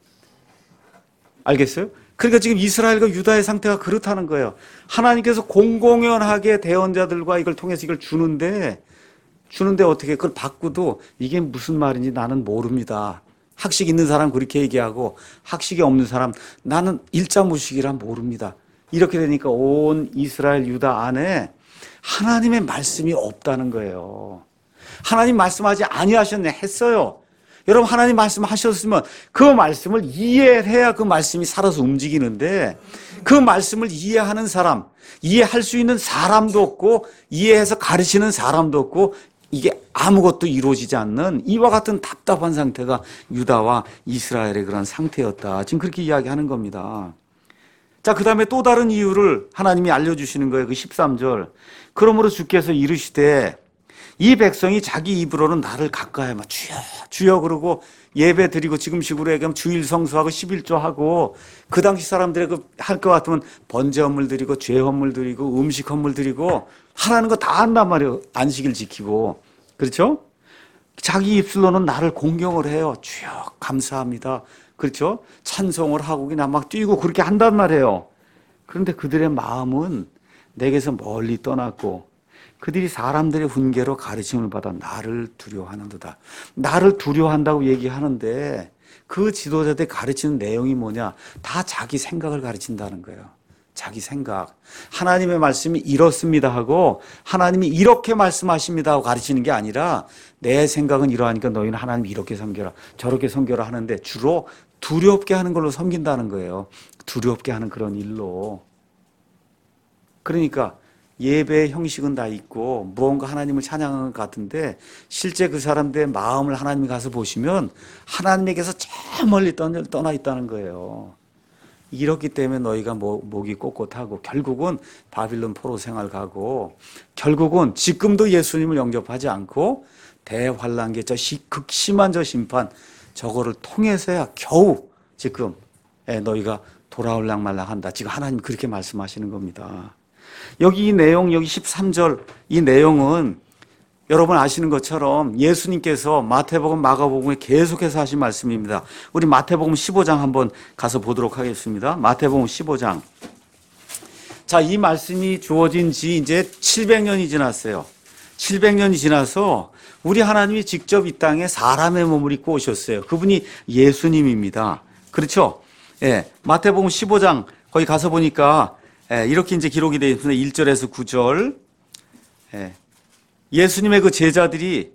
알겠어요? 그러니까 지금 이스라엘과 유다의 상태가 그렇다는 거예요. 하나님께서 공공연하게 대언자들과 이걸 통해서 이걸 주는데 어떻게 그걸 받고도 이게 무슨 말인지 나는 모릅니다. 학식 있는 사람 그렇게 얘기하고 학식이 없는 사람 나는 일자무식이라 모릅니다. 이렇게 되니까 온 이스라엘 유다 안에 하나님의 말씀이 없다는 거예요. 하나님 말씀하지 아니하셨네 했어요. 여러분 하나님 말씀하셨으면 그 말씀을 이해해야 그 말씀이 살아서 움직이는데 그 말씀을 이해하는 사람, 이해할 수 있는 사람도 없고 이해해서 가르치는 사람도 없고 이게 아무것도 이루어지지 않는 이와 같은 답답한 상태가 유다와 이스라엘의 그런 상태였다. 지금 그렇게 이야기하는 겁니다. 자, 그 다음에 또 다른 이유를 하나님이 알려주시는 거예요. 그 13절. 그러므로 주께서 이르시되 이 백성이 자기 입으로는 나를 가까이하면 주여 주여 그러고 예배 드리고 지금식으로 얘기하면 주일 성수하고 11조하고 그 당시 사람들의 그 할 것 같으면 번제 헌물 드리고 죄 헌물 드리고 음식 헌물 드리고 하라는 거 다 한단 말이에요. 안식일 지키고. 그렇죠? 자기 입술로는 나를 공경을 해요. 주여 감사합니다. 그렇죠? 찬송을 하고 그냥 막 뛰고 그렇게 한단 말이에요. 그런데 그들의 마음은 내게서 멀리 떠났고 그들이 사람들의 훈계로 가르침을 받아 나를 두려워하는도다. 나를 두려워한다고 얘기하는데 그 지도자들이 가르치는 내용이 뭐냐? 다 자기 생각을 가르친다는 거예요. 자기 생각. 하나님의 말씀이 이렇습니다 하고 하나님이 이렇게 말씀하십니다 하고 가르치는 게 아니라 내 생각은 이러하니까 너희는 하나님 이렇게 섬겨라 저렇게 섬겨라 하는데 주로 두렵게 하는 걸로 섬긴다는 거예요. 두렵게 하는 그런 일로. 그러니까 예배의 형식은 다 있고 무언가 하나님을 찬양하는 것 같은데 실제 그 사람들의 마음을 하나님이 가서 보시면 하나님에게서 저 멀리 떠나 있다는 거예요. 이렇기 때문에 너희가 목이 꼿꼿하고 결국은 바빌론 포로 생활 가고 결국은 지금도 예수님을 영접하지 않고 대환란기 저 극심한 저 심판 저거를 통해서야 겨우 지금 너희가 돌아올랑 말랑한다. 지금 하나님 그렇게 말씀하시는 겁니다. 여기 이 내용, 여기 13절 이 내용은 여러분 아시는 것처럼 예수님께서 마태복음, 마가복음에 계속해서 하신 말씀입니다. 우리 마태복음 15장 한번 가서 보도록 하겠습니다. 마태복음 15장. 자, 이 말씀이 주어진 지 이제 700년이 지났어요. 700년이 지나서 우리 하나님이 직접 이 땅에 사람의 몸을 입고 오셨어요. 그분이 예수님입니다. 그렇죠? 예. 마태복음 15장 거기 가서 보니까 이렇게 이제 기록이 되어 있습니다. 1절에서 9절. 예수님의 그 제자들이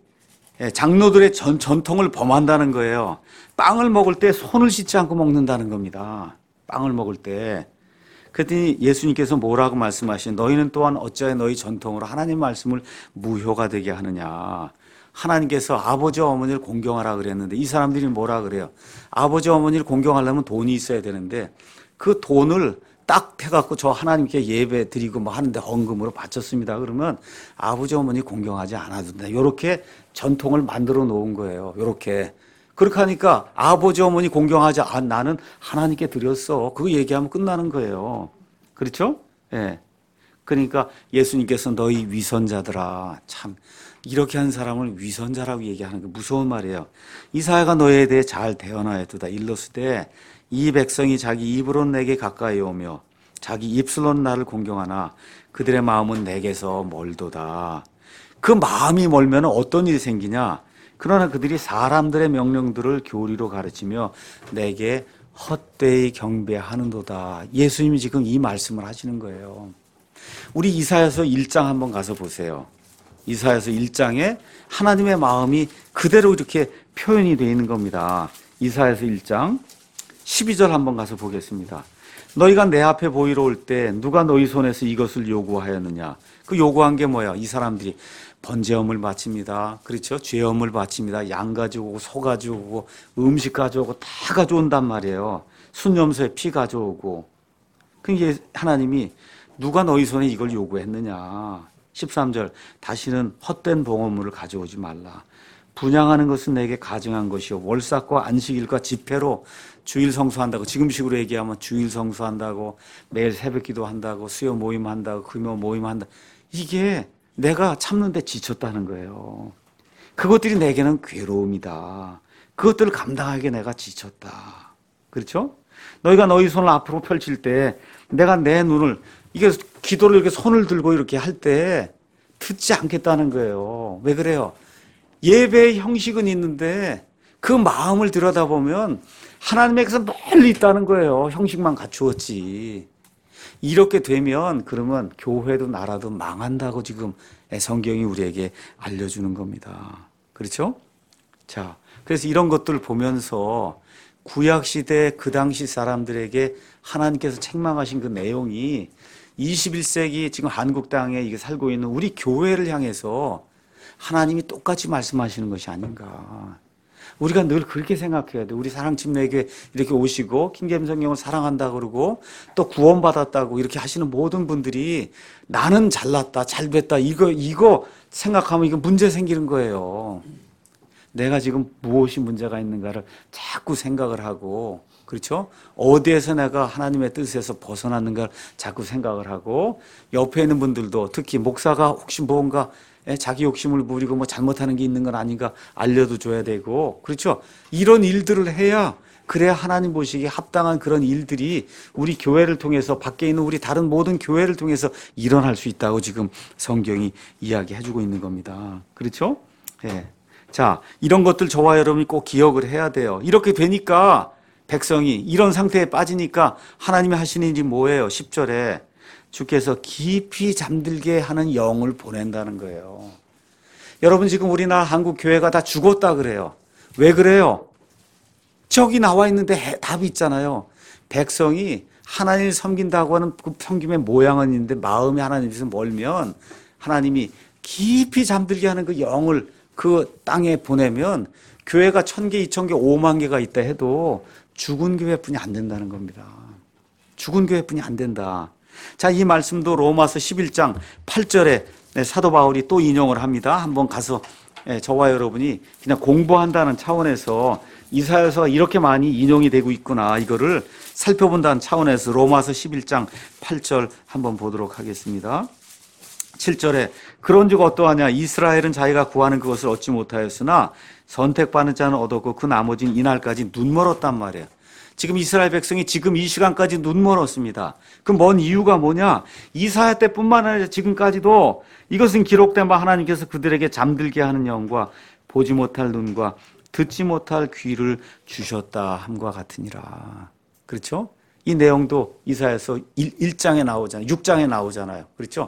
장로들의 전통을 범한다는 거예요. 빵을 먹을 때 손을 씻지 않고 먹는다는 겁니다. 빵을 먹을 때. 그랬더니 예수님께서 뭐라고 말씀하시는 너희는 또한 어찌하여 너희 전통으로 하나님 말씀을 무효가 되게 하느냐. 하나님께서 아버지 어머니를 공경하라 그랬는데 이 사람들이 뭐라 그래요? 아버지 어머니를 공경하려면 돈이 있어야 되는데 그 돈을 딱 해갖고 저 하나님께 예배 드리고 뭐 하는데 헌금으로 바쳤습니다. 그러면 아버지 어머니 공경하지 않아도 된다. 이렇게 전통을 만들어 놓은 거예요. 이렇게. 그렇게 하니까 아버지 어머니 공경하지 않 나는 하나님께 드렸어. 그거 얘기하면 끝나는 거예요. 그렇죠? 예. 그러니까 예수님께서 너희 위선자들아 참 이렇게 한 사람을 위선자라고 얘기하는 게 무서운 말이에요. 이사야가 너희에 대해 잘 대언하였도다. 일렀으되 이 백성이 자기 입으로는 내게 가까이 오며 자기 입술로는 나를 공경하나 그들의 마음은 내게서 멀도다. 그 마음이 멀면 어떤 일이 생기냐? 그러나 그들이 사람들의 명령들을 교리로 가르치며 내게 헛되이 경배하는도다. 예수님이 지금 이 말씀을 하시는 거예요. 우리 이사야서 1장 한번 가서 보세요. 이사야서 1장에 하나님의 마음이 그대로 이렇게 표현이 되어 있는 겁니다. 이사야서 1장 12절 한번 가서 보겠습니다. 너희가 내 앞에 보이러 올 때 누가 너희 손에서 이것을 요구하였느냐? 그 요구한 게 뭐야? 이 사람들이 번제음을 바칩니다. 그렇죠? 죄음을 바칩니다. 양 가져오고 소 가져오고 음식 가져오고 다 가져온단 말이에요. 순염소에 피 가져오고. 그게 하나님이 누가 너희 손에 이걸 요구했느냐? 13절 다시는 헛된 봉헌물을 가져오지 말라. 분향하는 것은 내게 가증한 것이요 월삭과 안식일과 집회로 주일 성수한다고 지금식으로 얘기하면 주일 성수한다고 매일 새벽기도 한다고 수요 모임 한다고 금요 모임 한다. 이게 내가 참는데 지쳤다는 거예요. 그것들이 내게는 괴로움이다. 그것들을 감당하기에 내가 지쳤다. 그렇죠? 너희가 너희 손을 앞으로 펼칠 때 내가 내 눈을 이게 기도를 이렇게 손을 들고 이렇게 할 때 듣지 않겠다는 거예요. 왜 그래요? 예배의 형식은 있는데 그 마음을 들여다보면 하나님에게서 멀리 있다는 거예요. 형식만 갖추었지. 이렇게 되면 그러면 교회도 나라도 망한다고 지금 성경이 우리에게 알려주는 겁니다. 그렇죠? 자, 그래서 이런 것들을 보면서 구약시대 그 당시 사람들에게 하나님께서 책망하신 그 내용이 21세기 지금 한국 땅에 이게 살고 있는 우리 교회를 향해서 하나님이 똑같이 말씀하시는 것이 아닌가. 우리가 늘 그렇게 생각해야 돼. 우리 사랑침례교회 이렇게 오시고 킹제임스 성경을 사랑한다 그러고 또 구원받았다고 이렇게 하시는 모든 분들이 나는 잘났다, 잘됐다 이거 생각하면 이거 문제 생기는 거예요. 내가 지금 무엇이 문제가 있는가를 자꾸 생각을 하고 그렇죠? 어디에서 내가 하나님의 뜻에서 벗어났는가를 자꾸 생각을 하고 옆에 있는 분들도 특히 목사가 혹시 뭔가 자기 욕심을 부리고 뭐 잘못하는 게 있는 건 아닌가 알려도 줘야 되고, 그렇죠? 이런 일들을 해야, 그래야 하나님 보시기에 합당한 그런 일들이 우리 교회를 통해서, 밖에 있는 우리 다른 모든 교회를 통해서 일어날 수 있다고 지금 성경이 이야기해주고 있는 겁니다. 그렇죠? 예. 자, 이런 것들 저와 여러분이 꼭 기억을 해야 돼요. 이렇게 되니까 백성이 이런 상태에 빠지니까 하나님이 하시는 일이 뭐예요? 10절에 주께서 깊이 잠들게 하는 영을 보낸다는 거예요. 여러분, 지금 우리나라 한국 교회가 다 죽었다 그래요. 왜 그래요? 저기 나와 있는데 답이 있잖아요. 백성이 하나님을 섬긴다고 하는 그 섬김의 모양은 있는데 마음이 하나님에서 멀면 하나님이 깊이 잠들게 하는 그 영을 그 땅에 보내면 교회가 1000개, 2000개, 5만 개가 있다 해도 죽은 교회뿐이 안 된다는 겁니다. 죽은 교회뿐이 안 된다. 자, 이 말씀도 로마서 11장 8절에 사도 바울이 또 인용을 합니다. 한번 가서 저와 여러분이 그냥 공부한다는 차원에서 이사야서가 이렇게 많이 인용이 되고 있구나, 이거를 살펴본다는 차원에서 로마서 11장 8절 한번 보도록 하겠습니다. 7절에 그런즉 어떠하냐, 이스라엘은 자기가 구하는 그것을 얻지 못하였으나 선택받는 자는 얻었고 그 나머지는 이날까지 눈멀었단 말이에요. 지금 이스라엘 백성이 지금 이 시간까지 눈멀었습니다. 그 먼 이유가 뭐냐? 이사야 때뿐만 아니라 지금까지도 이것은 기록된 바 하나님께서 그들에게 잠들게 하는 영과 보지 못할 눈과 듣지 못할 귀를 주셨다 함과 같으니라. 그렇죠? 이 내용도 이사야서 1장에 나오잖아요. 6장에 나오잖아요. 그렇죠?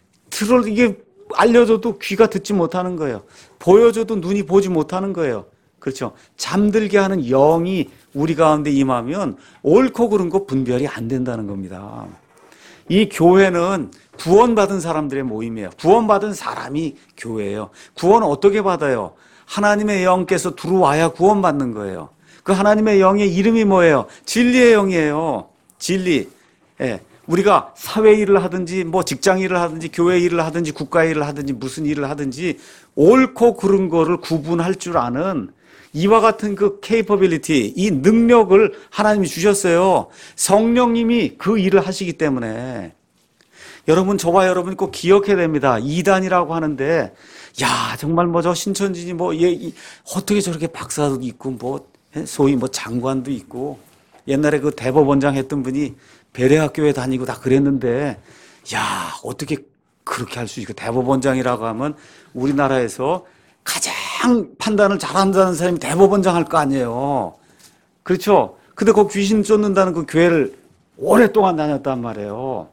이게 알려줘도 귀가 듣지 못하는 거예요. 보여줘도 눈이 보지 못하는 거예요. 그렇죠? 잠들게 하는 영이 우리 가운데 임하면 옳고 그른 거 분별이 안 된다는 겁니다. 이 교회는 구원받은 사람들의 모임이에요. 구원받은 사람이 교회예요. 구원은 어떻게 받아요? 하나님의 영께서 들어와야 구원받는 거예요. 그 하나님의 영의 이름이 뭐예요? 진리의 영이에요. 진리. 예. 우리가 사회 일을 하든지 뭐 직장 일을 하든지 교회 일을 하든지 국가 일을 하든지 무슨 일을 하든지 옳고 그른 거를 구분할 줄 아는 이와 같은 그 capability, 이 능력을 하나님이 주셨어요. 성령님이 그 일을 하시기 때문에. 여러분, 저와 여러분이 꼭 기억해야 됩니다. 이단이라고 하는데, 야, 정말 뭐 저 신천지니 뭐 어떻게 저렇게 박사도 있고 뭐 소위 뭐 장관도 있고, 옛날에 그 대법원장 했던 분이 베레학교에 다니고 다 그랬는데, 야, 어떻게 그렇게 할 수 있고, 대법원장이라고 하면 우리나라에서 가장 판단을 잘한다는 사람이 대법원장 할 거 아니에요. 그렇죠? 근데 그 귀신 쫓는다는 그 교회를 오랫동안 다녔단 말이에요.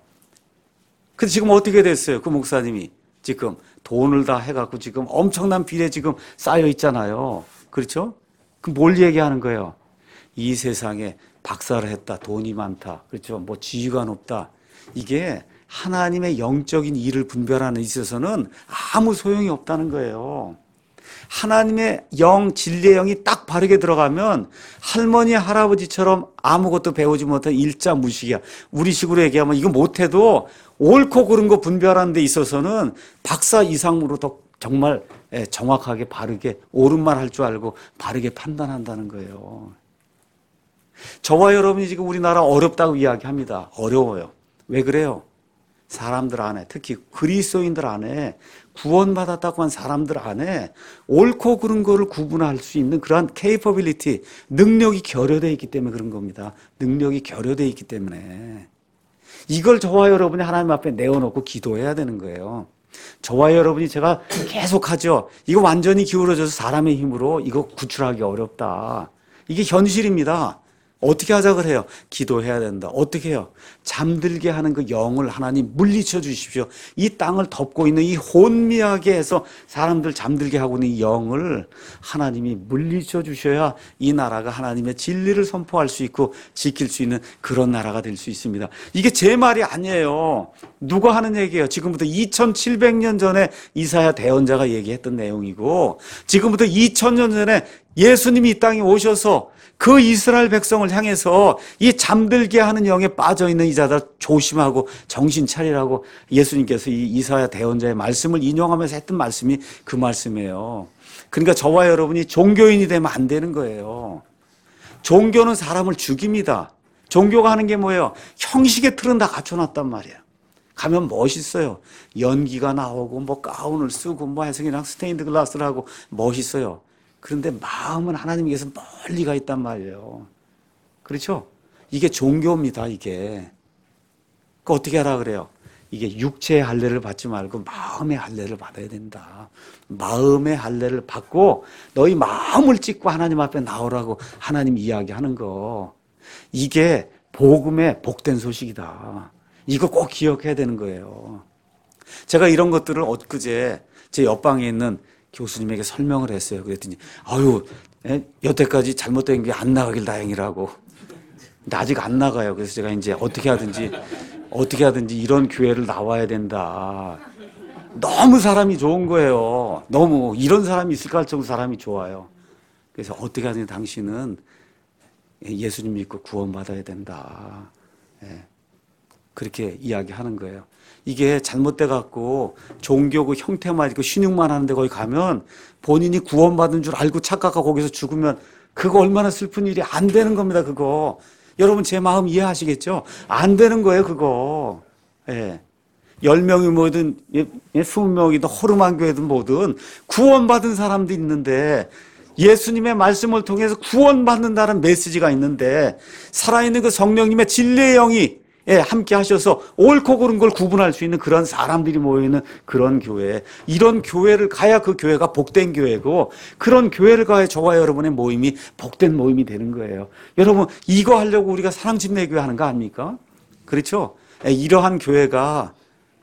근데 지금 어떻게 됐어요? 그 목사님이 지금 돈을 다 해갖고 지금 엄청난 비례 지금 쌓여 있잖아요. 그렇죠? 그 뭘 얘기하는 거예요? 이 세상에 박사를 했다, 돈이 많다, 그렇죠? 뭐 지위가 높다. 이게 하나님의 영적인 일을 분별하는 데 있어서는 아무 소용이 없다는 거예요. 하나님의 영, 진리의 영이 딱 바르게 들어가면 할머니, 할아버지처럼 아무것도 배우지 못한 일자 무식이야. 우리식으로 얘기하면 이거 못해도 옳고 그른 거 분별하는 데 있어서는 박사 이상으로 더 정말 정확하게 바르게 옳은 말 할 줄 알고 바르게 판단한다는 거예요. 저와 여러분이 지금 우리나라 어렵다고 이야기합니다. 어려워요. 왜 그래요? 사람들 안에, 특히 그리스도인들 안에, 구원받았다고 한 사람들 안에 옳고 그른 거를 구분할 수 있는 그러한 capability, 능력이 결여되어 있기 때문에 그런 겁니다. 능력이 결여되어 있기 때문에. 이걸 저와 여러분이 하나님 앞에 내어놓고 기도해야 되는 거예요. 저와 여러분이, 제가 계속 하죠. 이거 완전히 기울어져서 사람의 힘으로 이거 구출하기 어렵다. 이게 현실입니다. 어떻게 하자 그래요? 기도해야 된다. 어떻게 해요? 잠들게 하는 그 영을 하나님 물리쳐 주십시오. 이 땅을 덮고 있는 이 혼미하게 해서 사람들 잠들게 하고 있는 이 영을 하나님이 물리쳐 주셔야 이 나라가 하나님의 진리를 선포할 수 있고 지킬 수 있는 그런 나라가 될 수 있습니다. 이게 제 말이 아니에요. 누가 하는 얘기예요? 지금부터 2700년 전에 이사야 대언자가 얘기했던 내용이고, 지금부터 2000년 전에 예수님이 이 땅에 오셔서 그 이스라엘 백성을 향해서 이 잠들게 하는 영에 빠져있는 이 자들 조심하고 정신 차리라고 예수님께서 이 이사야 대언자의 말씀을 인용하면서 했던 말씀이 그 말씀이에요. 그러니까 저와 여러분이 종교인이 되면 안 되는 거예요. 종교는 사람을 죽입니다. 종교가 하는 게 뭐예요? 형식의 틀은 다 갖춰놨단 말이에요. 가면 멋있어요. 연기가 나오고 뭐 가운을 쓰고 뭐 해서 그냥 스테인드 글라스를 하고 멋있어요. 그런데 마음은 하나님께서 멀리 가 있단 말이에요. 그렇죠? 이게 종교입니다, 이게. 그 어떻게 하라 그래요? 이게 육체의 할례를 받지 말고 마음의 할례를 받아야 된다. 마음의 할례를 받고 너희 마음을 찢고 하나님 앞에 나오라고 하나님 이야기하는 거. 이게 복음의 복된 소식이다. 이거 꼭 기억해야 되는 거예요. 제가 이런 것들을 엊그제 제 옆방에 있는 교수님에게 설명을 했어요. 그랬더니 아유, 여태까지 잘못된 게 안 나가길 다행이라고. 근데 아직 안 나가요. 그래서 제가 이제 어떻게 하든지 이런 교회를 나와야 된다. 너무 사람이 좋은 거예요. 너무 이런 사람이 있을까 할 정도로 사람이 좋아요. 그래서 어떻게 하든지 당신은 예수님 믿고 구원받아야 된다. 그렇게 이야기하는 거예요. 이게 잘못돼 갖고 종교고 형태만 있고 신용만 하는데 거기 가면 본인이 구원받은 줄 알고 착각하고 거기서 죽으면 그거 얼마나 슬픈 일이 안 되는 겁니다. 그거 여러분 제 마음 이해하시겠죠? 안 되는 거예요. 그거 10명이 뭐든 20명이든 허름한 교회든 뭐든 구원받은 사람도 있는데 예수님의 말씀을 통해서 구원받는다는 메시지가 있는데 살아있는 그 성령님의 진리의 영이 함께 하셔서 옳고 그른 걸 구분할 수 있는 그런 사람들이 모여있는 그런 교회, 이런 교회를 가야 그 교회가 복된 교회고 그런 교회를 가야 저와 여러분의 모임이 복된 모임이 되는 거예요. 여러분 이거 하려고 우리가 사랑집례교회 하는 거 아닙니까? 그렇죠? 이러한 교회가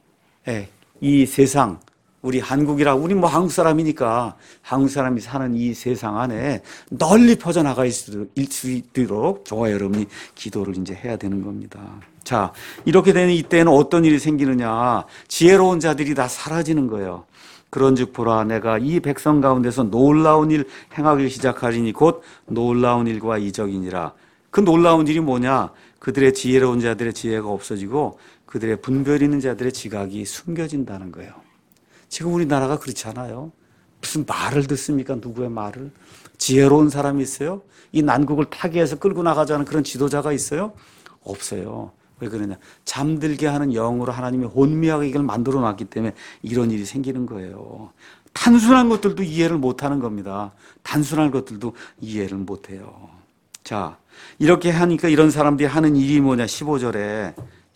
이 세상 우리 우리 뭐 한국 사람이니까 한국 사람이 사는 이 세상 안에 널리 퍼져나갈 수 있도록 저와 여러분이 기도를 이제 해야 되는 겁니다. 자, 이렇게 되는 이때는 어떤 일이 생기느냐? 지혜로운 자들이 다 사라지는 거예요. 그런즉 보라, 내가 이 백성 가운데서 놀라운 일 행하기 시작하리니 곧 놀라운 일과 이적이니라. 그 놀라운 일이 뭐냐? 그들의 지혜로운 자들의 지혜가 없어지고 그들의 분별 있는 자들의 지각이 숨겨진다는 거예요. 지금 우리나라가 그렇지 않아요? 무슨 말을 듣습니까? 누구의 말을? 지혜로운 사람이 있어요? 이 난국을 타개해서 끌고 나가자는 그런 지도자가 있어요? 없어요. 왜 그러냐? 잠들게 하는 영으로 하나님이 혼미하게 이걸 만들어 놨기 때문에 이런 일이 생기는 거예요. 단순한 것들도 이해를 못하는 겁니다. 단순한 것들도 이해를 못해요. 자, 이렇게 하니까 이런 사람들이 하는 일이 뭐냐? 15절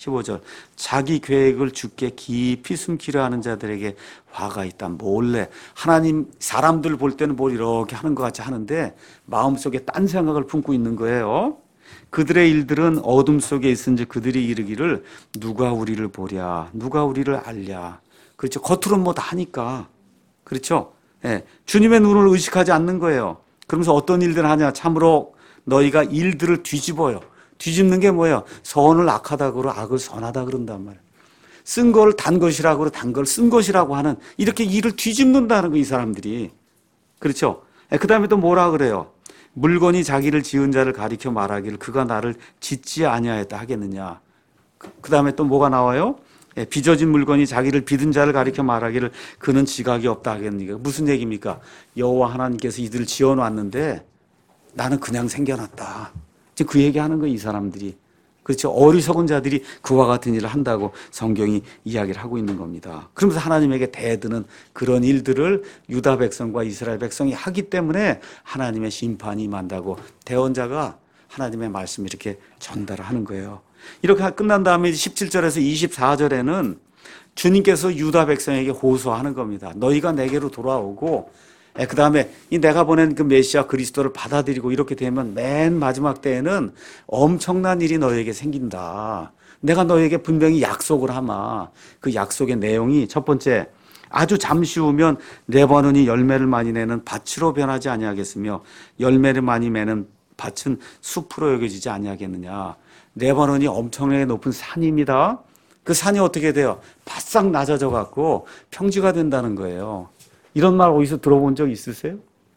자기 계획을 주께 깊이 숨기려 하는 자들에게 화가 있다. 몰래 하나님 사람들 볼 때는 뭘 이렇게 하는 것 같이 하는데 마음속에 딴 생각을 품고 있는 거예요. 그들의 일들은 어둠 속에 있은지 그들이 이르기를 누가 우리를 보랴, 누가 우리를 알랴. 그렇죠. 겉으로는 뭐 다 하니까. 그렇죠. 주님의 눈을 의식하지 않는 거예요. 그러면서 어떤 일들을 하냐? 참으로 너희가 일들을 뒤집어요. 뒤집는 게 뭐예요? 선을 악하다 그러고 악을 선하다 그런단 말이에요. 쓴 걸 단 것이라고 그러고 단 걸 쓴 것이라고 하는 이렇게 일을 뒤집는다는 거 이 사람들이. 그렇죠? 그 다음에 또 뭐라 그래요? 물건이 자기를 지은 자를 가리켜 말하기를 그가 나를 짓지 아니하였다 하겠느냐. 그 다음에 또 뭐가 나와요? 빚어진 물건이 자기를 빚은 자를 가리켜 말하기를 그는 지각이 없다 하겠느냐. 무슨 얘기입니까? 여호와 하나님께서 이들을 지어놨는데 나는 그냥 생겨났다. 지금 그 얘기하는 거예요, 이 사람들이. 그렇죠. 어리석은 자들이 그와 같은 일을 한다고 성경이 이야기를 하고 있는 겁니다. 그러면서 하나님에게 대드는 그런 일들을 유다 백성과 이스라엘 백성이 하기 때문에 하나님의 심판이 임한다고 대언자가 하나님의 말씀을 이렇게 전달을 하는 거예요. 이렇게 끝난 다음에 17절에서 24절에는 주님께서 유다 백성에게 호소하는 겁니다. 너희가 내게로 돌아오고 그 다음에 이 내가 보낸 그 메시아 그리스도를 받아들이고 이렇게 되면 맨 마지막 때에는 엄청난 일이 너에게 생긴다. 내가 너에게 분명히 약속을 하마. 그 약속의 내용이 첫 번째, 아주 잠시 후면 레바논이 열매를 많이 내는 밭으로 변하지 아니하겠으며 열매를 많이 매는 밭은 숲으로 여겨지지 아니하겠느냐. 레바논이 엄청나게 높은 산입니다. 그 산이 어떻게 돼요? 바싹 낮아져 갖고 평지가 된다는 거예요. 이런 말 어디서 들어본 적 있으세요?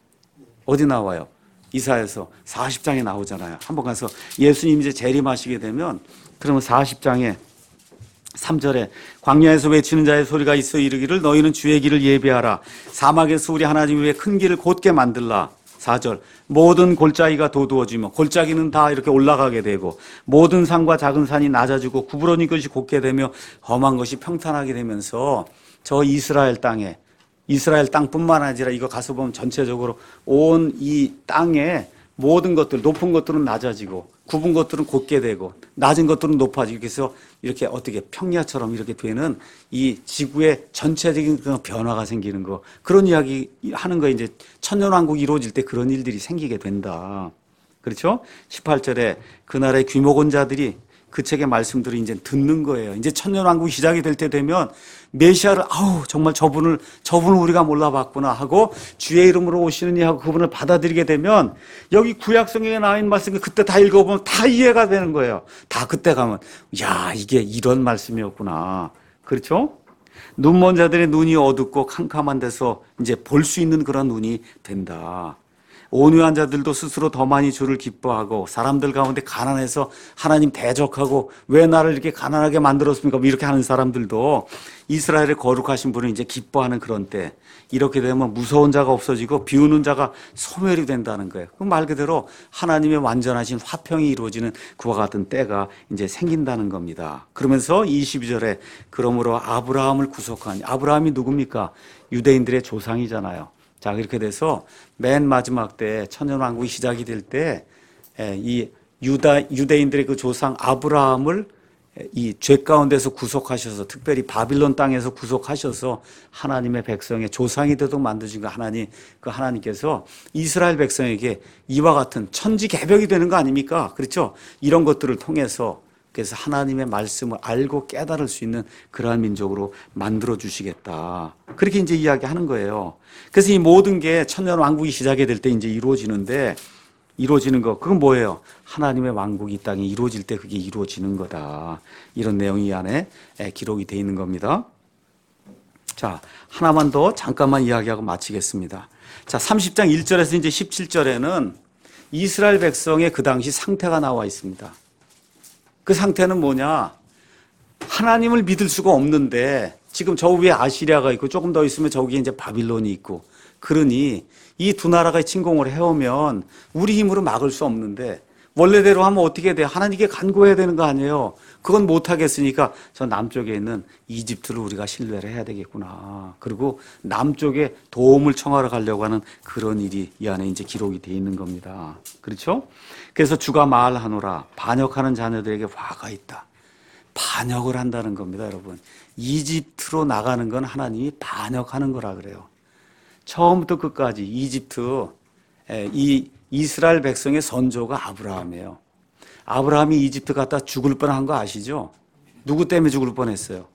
어디 나와요? 이사야서 40장에 나오잖아요. 한번 가서 예수님 이제 재림하시게 되면 그러면 40장에 3절에 광야에서 외치는 자의 소리가 있어 이르기를 너희는 주의 길을 예비하라. 사막에서 우리 하나님 위에 큰 길을 곧게 만들라. 4절 모든 골짜기가 도두어지며 골짜기는 다 이렇게 올라가게 되고 모든 산과 작은 산이 낮아지고 구부러진 것이 곧게 되며 험한 것이 평탄하게 되면서 저 이스라엘 땅에 이스라엘 땅뿐만 아니라 이거 가서 보면 전체적으로 온 이 땅에 모든 것들 높은 것들은 낮아지고 굽은 것들은 곧게 되고 낮은 것들은 높아지고 그래서 이렇게 어떻게 평야처럼 이렇게 되는 이 지구의 전체적인 그런 변화가 생기는 거 그런 이야기 하는 거 이제 천년왕국이 이루어질 때 그런 일들이 생기게 된다. 그렇죠? 18절에 그날의 귀목은 자들이 그 책의 말씀들을 이제 듣는 거예요. 이제 천년왕국이 시작이 될 때 되면 메시아를 정말 저분을 우리가 몰라봤구나 하고 주의 이름으로 오시느니 하고 그분을 받아들이게 되면 여기 구약성경에 나와 있는 말씀 그때 다 읽어보면 다 이해가 되는 거예요. 다 그때 가면 야 이게 이런 말씀이었구나. 그렇죠? 눈먼 자들의 눈이 어둡고 캄캄한 데서 이제 볼 수 있는 그런 눈이 된다. 온유한 자들도 스스로 더 많이 주를 기뻐하고 사람들 가운데 가난해서 하나님 대적하고 왜 나를 이렇게 가난하게 만들었습니까? 뭐 이렇게 하는 사람들도 이스라엘의 거룩하신 분을 이제 기뻐하는 그런 때 이렇게 되면 무서운 자가 없어지고 비우는 자가 소멸이 된다는 거예요. 그 말 그대로 하나님의 완전하신 화평이 이루어지는 그와 같은 때가 이제 생긴다는 겁니다. 그러면서 22절에 그러므로 아브라함을 구속하니 아브라함이 누굽니까? 유대인들의 조상이잖아요. 자, 그렇게 돼서 맨 마지막 때 천년왕국이 시작이 될 때 이 유대인들의 그 조상 아브라함을 이 죄 가운데서 구속하셔서 특별히 바빌론 땅에서 구속하셔서 하나님의 백성의 조상이 되도록 만드신 거 하나님께서 이스라엘 백성에게 이와 같은 천지개벽이 되는 거 아닙니까? 그렇죠? 이런 것들을 통해서 그래서 하나님의 말씀을 알고 깨달을 수 있는 그러한 민족으로 만들어 주시겠다. 그렇게 이제 이야기하는 거예요. 그래서 이 모든 게 천년 왕국이 시작이 될 때 이제 이루어지는데 이루어지는 거 그건 뭐예요? 하나님의 왕국이 이 땅에 이루어질 때 그게 이루어지는 거다. 이런 내용이 이 안에 기록이 되어 있는 겁니다. 자, 하나만 더 잠깐만 이야기하고 마치겠습니다. 자, 30장 1절에서 이제 17절에는 이스라엘 백성의 그 당시 상태가 나와 있습니다. 그 상태는 뭐냐? 하나님을 믿을 수가 없는데 지금 저 위에 아시리아가 있고 조금 더 있으면 저기에 이제 바빌론이 있고 그러니 이 두 나라가 침공을 해오면 우리 힘으로 막을 수 없는데 원래대로 하면 어떻게 돼요? 하나님께 간구해야 되는 거 아니에요? 그건 못하겠으니까 저 남쪽에 있는 이집트를 우리가 신뢰를 해야 되겠구나. 그리고 남쪽에 도움을 청하러 가려고 하는 그런 일이 이 안에 이제 기록이 되어 있는 겁니다. 그렇죠? 그래서 주가 말하노라 반역하는 자녀들에게 화가 있다. 반역을 한다는 겁니다, 여러분. 이집트로 나가는 건 하나님이 반역하는 거라 그래요. 처음부터 끝까지 이집트 이 이스라엘 백성의 선조가 아브라함이에요. 아브라함이 이집트 갔다 죽을 뻔한 거 아시죠? 누구 때문에 죽을 뻔했어요?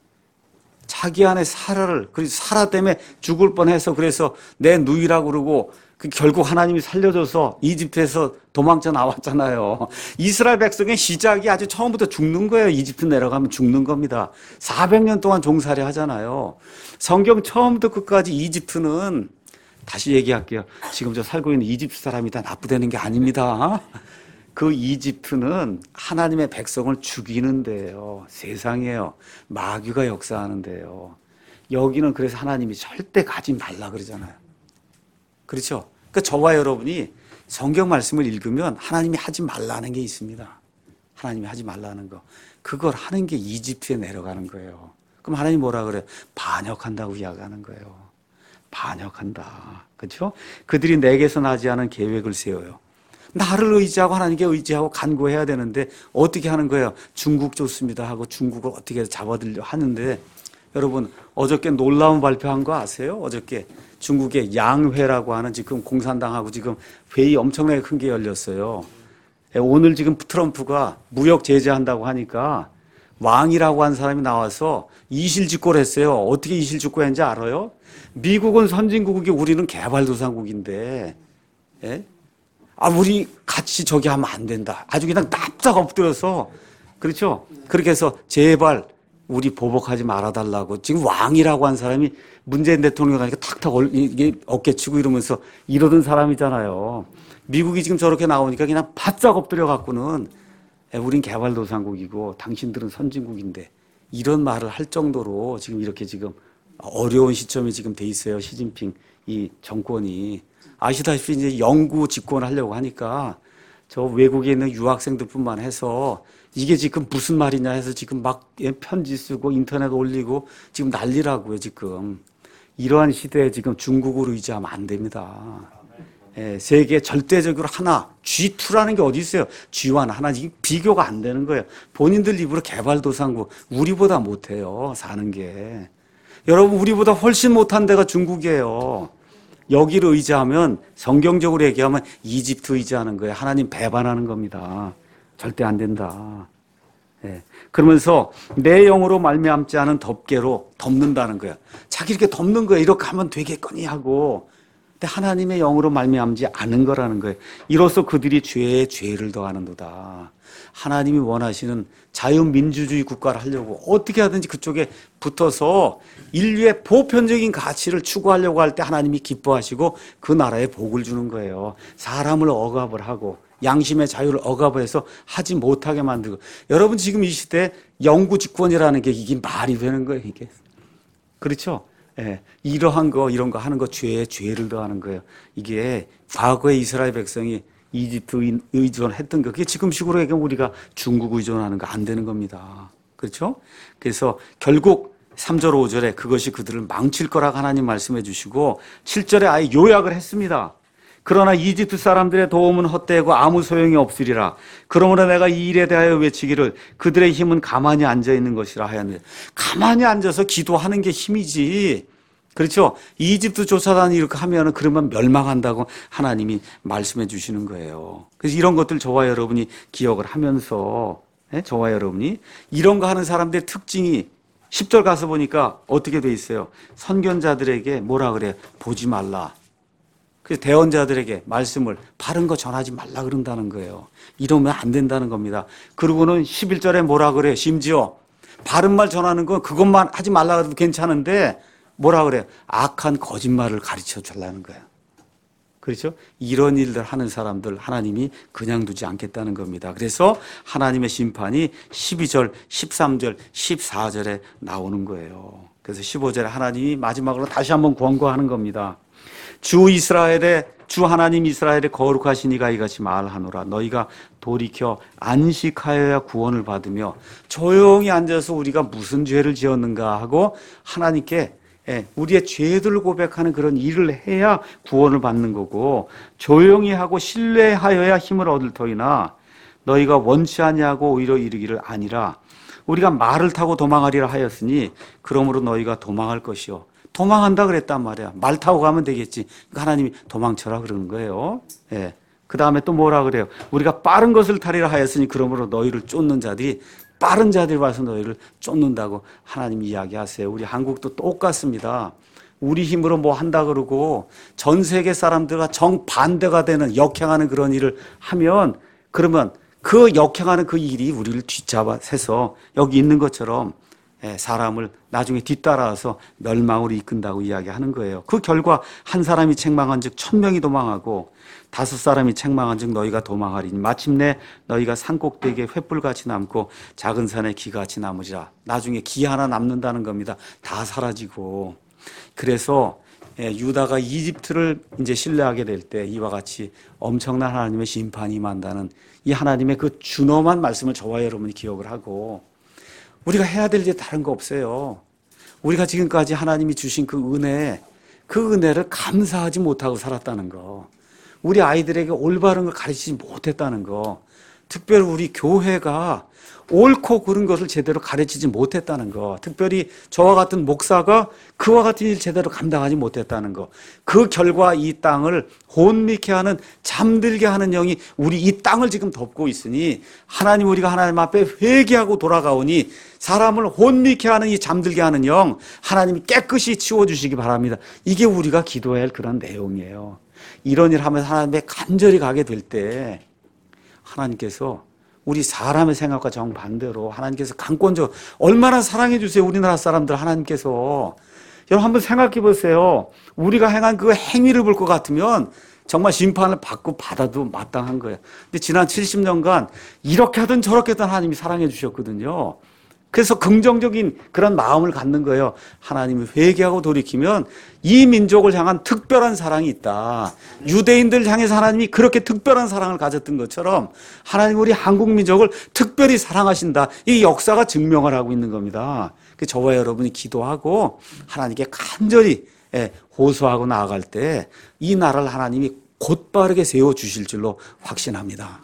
자기 안에 사라를 그래서 사라 때문에 죽을 뻔해서 그래서 내 누이라고 그러고 결국 하나님이 살려줘서 이집트에서 도망쳐 나왔잖아요. 이스라엘 백성의 시작이 아주 처음부터 죽는 거예요. 이집트 내려가면 죽는 겁니다. 400년 동안 종살이 하잖아요. 성경 처음부터 끝까지 이집트는 다시 얘기할게요. 지금 저 살고 있는 이집트 사람이 다 나쁘다는 게 아닙니다. 그 이집트는 하나님의 백성을 죽이는 데예요. 세상이에요. 마귀가 역사하는 데예요. 여기는 그래서 하나님이 절대 가지 말라 그러잖아요. 그렇죠? 그러니까 저와 여러분이 성경 말씀을 읽으면 하나님이 하지 말라는 게 있습니다. 하나님이 하지 말라는 거. 그걸 하는 게 이집트에 내려가는 거예요. 그럼 하나님 뭐라 그래요? 반역한다고 이야기하는 거예요. 반역한다. 그렇죠? 그들이 내게서 나지 않은 계획을 세워요. 나를 의지하고 하나님께 의지하고 간구해야 되는데 어떻게 하는 거예요? 중국 좋습니다 하고 중국을 어떻게 해서 잡아들려 하는데 여러분 어저께 놀라운 발표한 거 아세요? 어저께 중국의 양회라고 하는 지금 공산당하고 지금 회의 엄청나게 큰 게 열렸어요. 오늘 지금 트럼프가 무역 제재한다고 하니까 왕이라고 한 사람이 나와서 이실직고를 했어요. 어떻게 이실직고했는지 알아요? 미국은 선진국이고 우리는 개발도상국인데 예? 우리 같이 저기 하면 안 된다. 아주 그냥 납작 엎드려서 그렇죠? 그렇게 해서 제발 우리 보복하지 말아달라고 지금 왕이라고 한 사람이 문재인 대통령 가니까 탁탁 어깨치고 이러면서 이러던 사람이잖아요. 미국이 지금 저렇게 나오니까 그냥 바짝 엎드려 갖고는 우린 개발도상국이고 당신들은 선진국인데 이런 말을 할 정도로 지금 이렇게 지금 어려운 시점이 지금 돼 있어요. 시진핑 이 정권이. 아시다시피 이제 영구 집권하려고 하니까 저 외국에 있는 유학생들뿐만 해서 이게 지금 무슨 말이냐 해서 지금 막 편지 쓰고 인터넷 올리고 지금 난리라고요, 지금. 이러한 시대에 지금 중국으로 의지하면 안 됩니다. 예, 세계 절대적으로 하나, G2라는 게 어디 있어요? G1 하나, 이게 비교가 안 되는 거예요. 본인들 입으로 개발도상국, 우리보다 못해요, 사는 게. 여러분, 우리보다 훨씬 못한 데가 중국이에요. 여기를 의지하면, 성경적으로 얘기하면 이집트 의지하는 거예요. 하나님 배반하는 겁니다. 절대 안 된다. 예. 그러면서 내 영으로 말미암지 않은 덮개로 덮는다는 거예요. 자기 이렇게 덮는 거예요. 이렇게 하면 되겠거니 하고. 근데 하나님의 영으로 말미암지 않은 거라는 거예요. 이로써 그들이 죄에 죄를 더하는도다. 하나님이 원하시는 자유민주주의 국가를 하려고 어떻게 하든지 그쪽에 붙어서 인류의 보편적인 가치를 추구하려고 할 때 하나님이 기뻐하시고 그 나라에 복을 주는 거예요. 사람을 억압을 하고 양심의 자유를 억압해서 하지 못하게 만들고. 여러분 지금 이 시대에 영구 집권이라는 게 이게 말이 되는 거예요, 이게. 그렇죠? 예, 이러한 거, 이런 거 하는 거 죄에 죄를 더하는 거예요. 이게 과거에 이스라엘 백성이 이집트 의존했던 거, 그게 지금식으로 얘기하면 우리가 중국 의존하는 거 안 되는 겁니다. 그렇죠? 그래서 결국 3절, 5절에 그것이 그들을 망칠 거라고 하나님 말씀해 주시고 7절에 아예 요약을 했습니다. 그러나 이집트 사람들의 도움은 헛되고 아무 소용이 없으리라. 그러므로 내가 이 일에 대하여 외치기를 그들의 힘은 가만히 앉아 있는 것이라 하였는데, 가만히 앉아서 기도하는 게 힘이지. 그렇죠? 이집트 조사단이 이렇게 하면은 그러면 멸망한다고 하나님이 말씀해 주시는 거예요. 그래서 이런 것들 저와 여러분이 기억을 하면서, 저와 여러분이 이런 거 하는 사람들의 특징이 10절 가서 보니까 어떻게 돼 있어요? 선견자들에게 뭐라 그래요? 보지 말라. 그래서 대언자들에게 말씀을 바른 거 전하지 말라 그런다는 거예요. 이러면 안 된다는 겁니다. 그리고는 11절에 뭐라 그래요? 심지어 바른 말 전하는 건 그것만 하지 말라 그래도 괜찮은데 뭐라 그래요? 악한 거짓말을 가르쳐 달라는 거예요. 그렇죠? 이런 일들 하는 사람들 하나님이 그냥 두지 않겠다는 겁니다. 그래서 하나님의 심판이 12절, 13절, 14절에 나오는 거예요. 그래서 15절에 하나님이 마지막으로 다시 한번 권고하는 겁니다. 주 하나님 이스라엘의 거룩하신 이가 이같이 말하노라. 너희가 돌이켜 안식하여야 구원을 받으며. 조용히 앉아서 우리가 무슨 죄를 지었는가 하고 하나님께 우리의 죄들을 고백하는 그런 일을 해야 구원을 받는 거고, 조용히 하고 신뢰하여야 힘을 얻을 터이나 너희가 원치 아니하고 오히려 이르기를 아니라 우리가 말을 타고 도망하리라 하였으니 그러므로 너희가 도망할 것이요. 도망한다 그랬단 말이야. 말 타고 가면 되겠지. 그러니까 하나님이 도망쳐라 그러는 거예요. 예. 그 다음에 또 뭐라 그래요? 우리가 빠른 것을 타리라 하였으니 그러므로 너희를 쫓는 자들이 빠른 자들이 와서 너희를 쫓는다고 하나님이 이야기하세요. 우리 한국도 똑같습니다. 우리 힘으로 뭐 한다 그러고 전 세계 사람들과 정반대가 되는 역행하는 그런 일을 하면, 그러면 그 역행하는 그 일이 우리를 뒤잡아 세서 여기 있는 것처럼 사람을 나중에 뒤따라서 멸망으로 이끈다고 이야기하는 거예요. 그 결과 한 사람이 책망한 즉 1000명이 도망하고 5사람이 책망한 즉 너희가 도망하리니 마침내 너희가 산꼭대기에 횃불같이 남고 작은 산에 기같이 남으리라. 나중에 기 하나 남는다는 겁니다. 다 사라지고. 그래서 유다가 이집트를 이제 신뢰하게 될 때 이와 같이 엄청난 하나님의 심판이 임한다는 이 하나님의 그 준엄한 말씀을 저와 여러분이 기억을 하고, 우리가 해야 될 일 다른 거 없어요. 우리가 지금까지 하나님이 주신 그 은혜를 감사하지 못하고 살았다는 거. 우리 아이들에게 올바른 걸 가르치지 못했다는 거. 특별히 우리 교회가 옳고 그른 것을 제대로 가르치지 못했다는 거. 특별히 저와 같은 목사가 그와 같은 일 제대로 감당하지 못했다는 거. 그 결과 이 땅을 혼미케 하는, 잠들게 하는 영이 우리 이 땅을 지금 덮고 있으니 하나님, 우리가 하나님 앞에 회개하고 돌아가오니 사람을 혼미케 하는 이 잠들게 하는 영 하나님이 깨끗이 치워주시기 바랍니다. 이게 우리가 기도해야 할 그런 내용이에요. 이런 일 하면서 하나님의 간절히 가게 될 때 하나님께서 우리 사람의 생각과 정반대로 하나님께서 강권적으로 얼마나 사랑해 주세요. 우리나라 사람들 하나님께서. 여러분 한번 생각해 보세요. 우리가 행한 그 행위를 볼 것 같으면 정말 심판을 받고 받아도 마땅한 거예요. 근데 지난 70년간 이렇게 하든 저렇게 하든 하나님이 사랑해 주셨거든요. 그래서 긍정적인 그런 마음을 갖는 거예요. 하나님이 회개하고 돌이키면 이 민족을 향한 특별한 사랑이 있다. 유대인들 향해서 하나님이 그렇게 특별한 사랑을 가졌던 것처럼 하나님 우리 한국 민족을 특별히 사랑하신다. 이 역사가 증명을 하고 있는 겁니다. 저와 여러분이 기도하고 하나님께 간절히 호소하고 나아갈 때 이 나라를 하나님이 곧바르게 세워주실 줄로 확신합니다.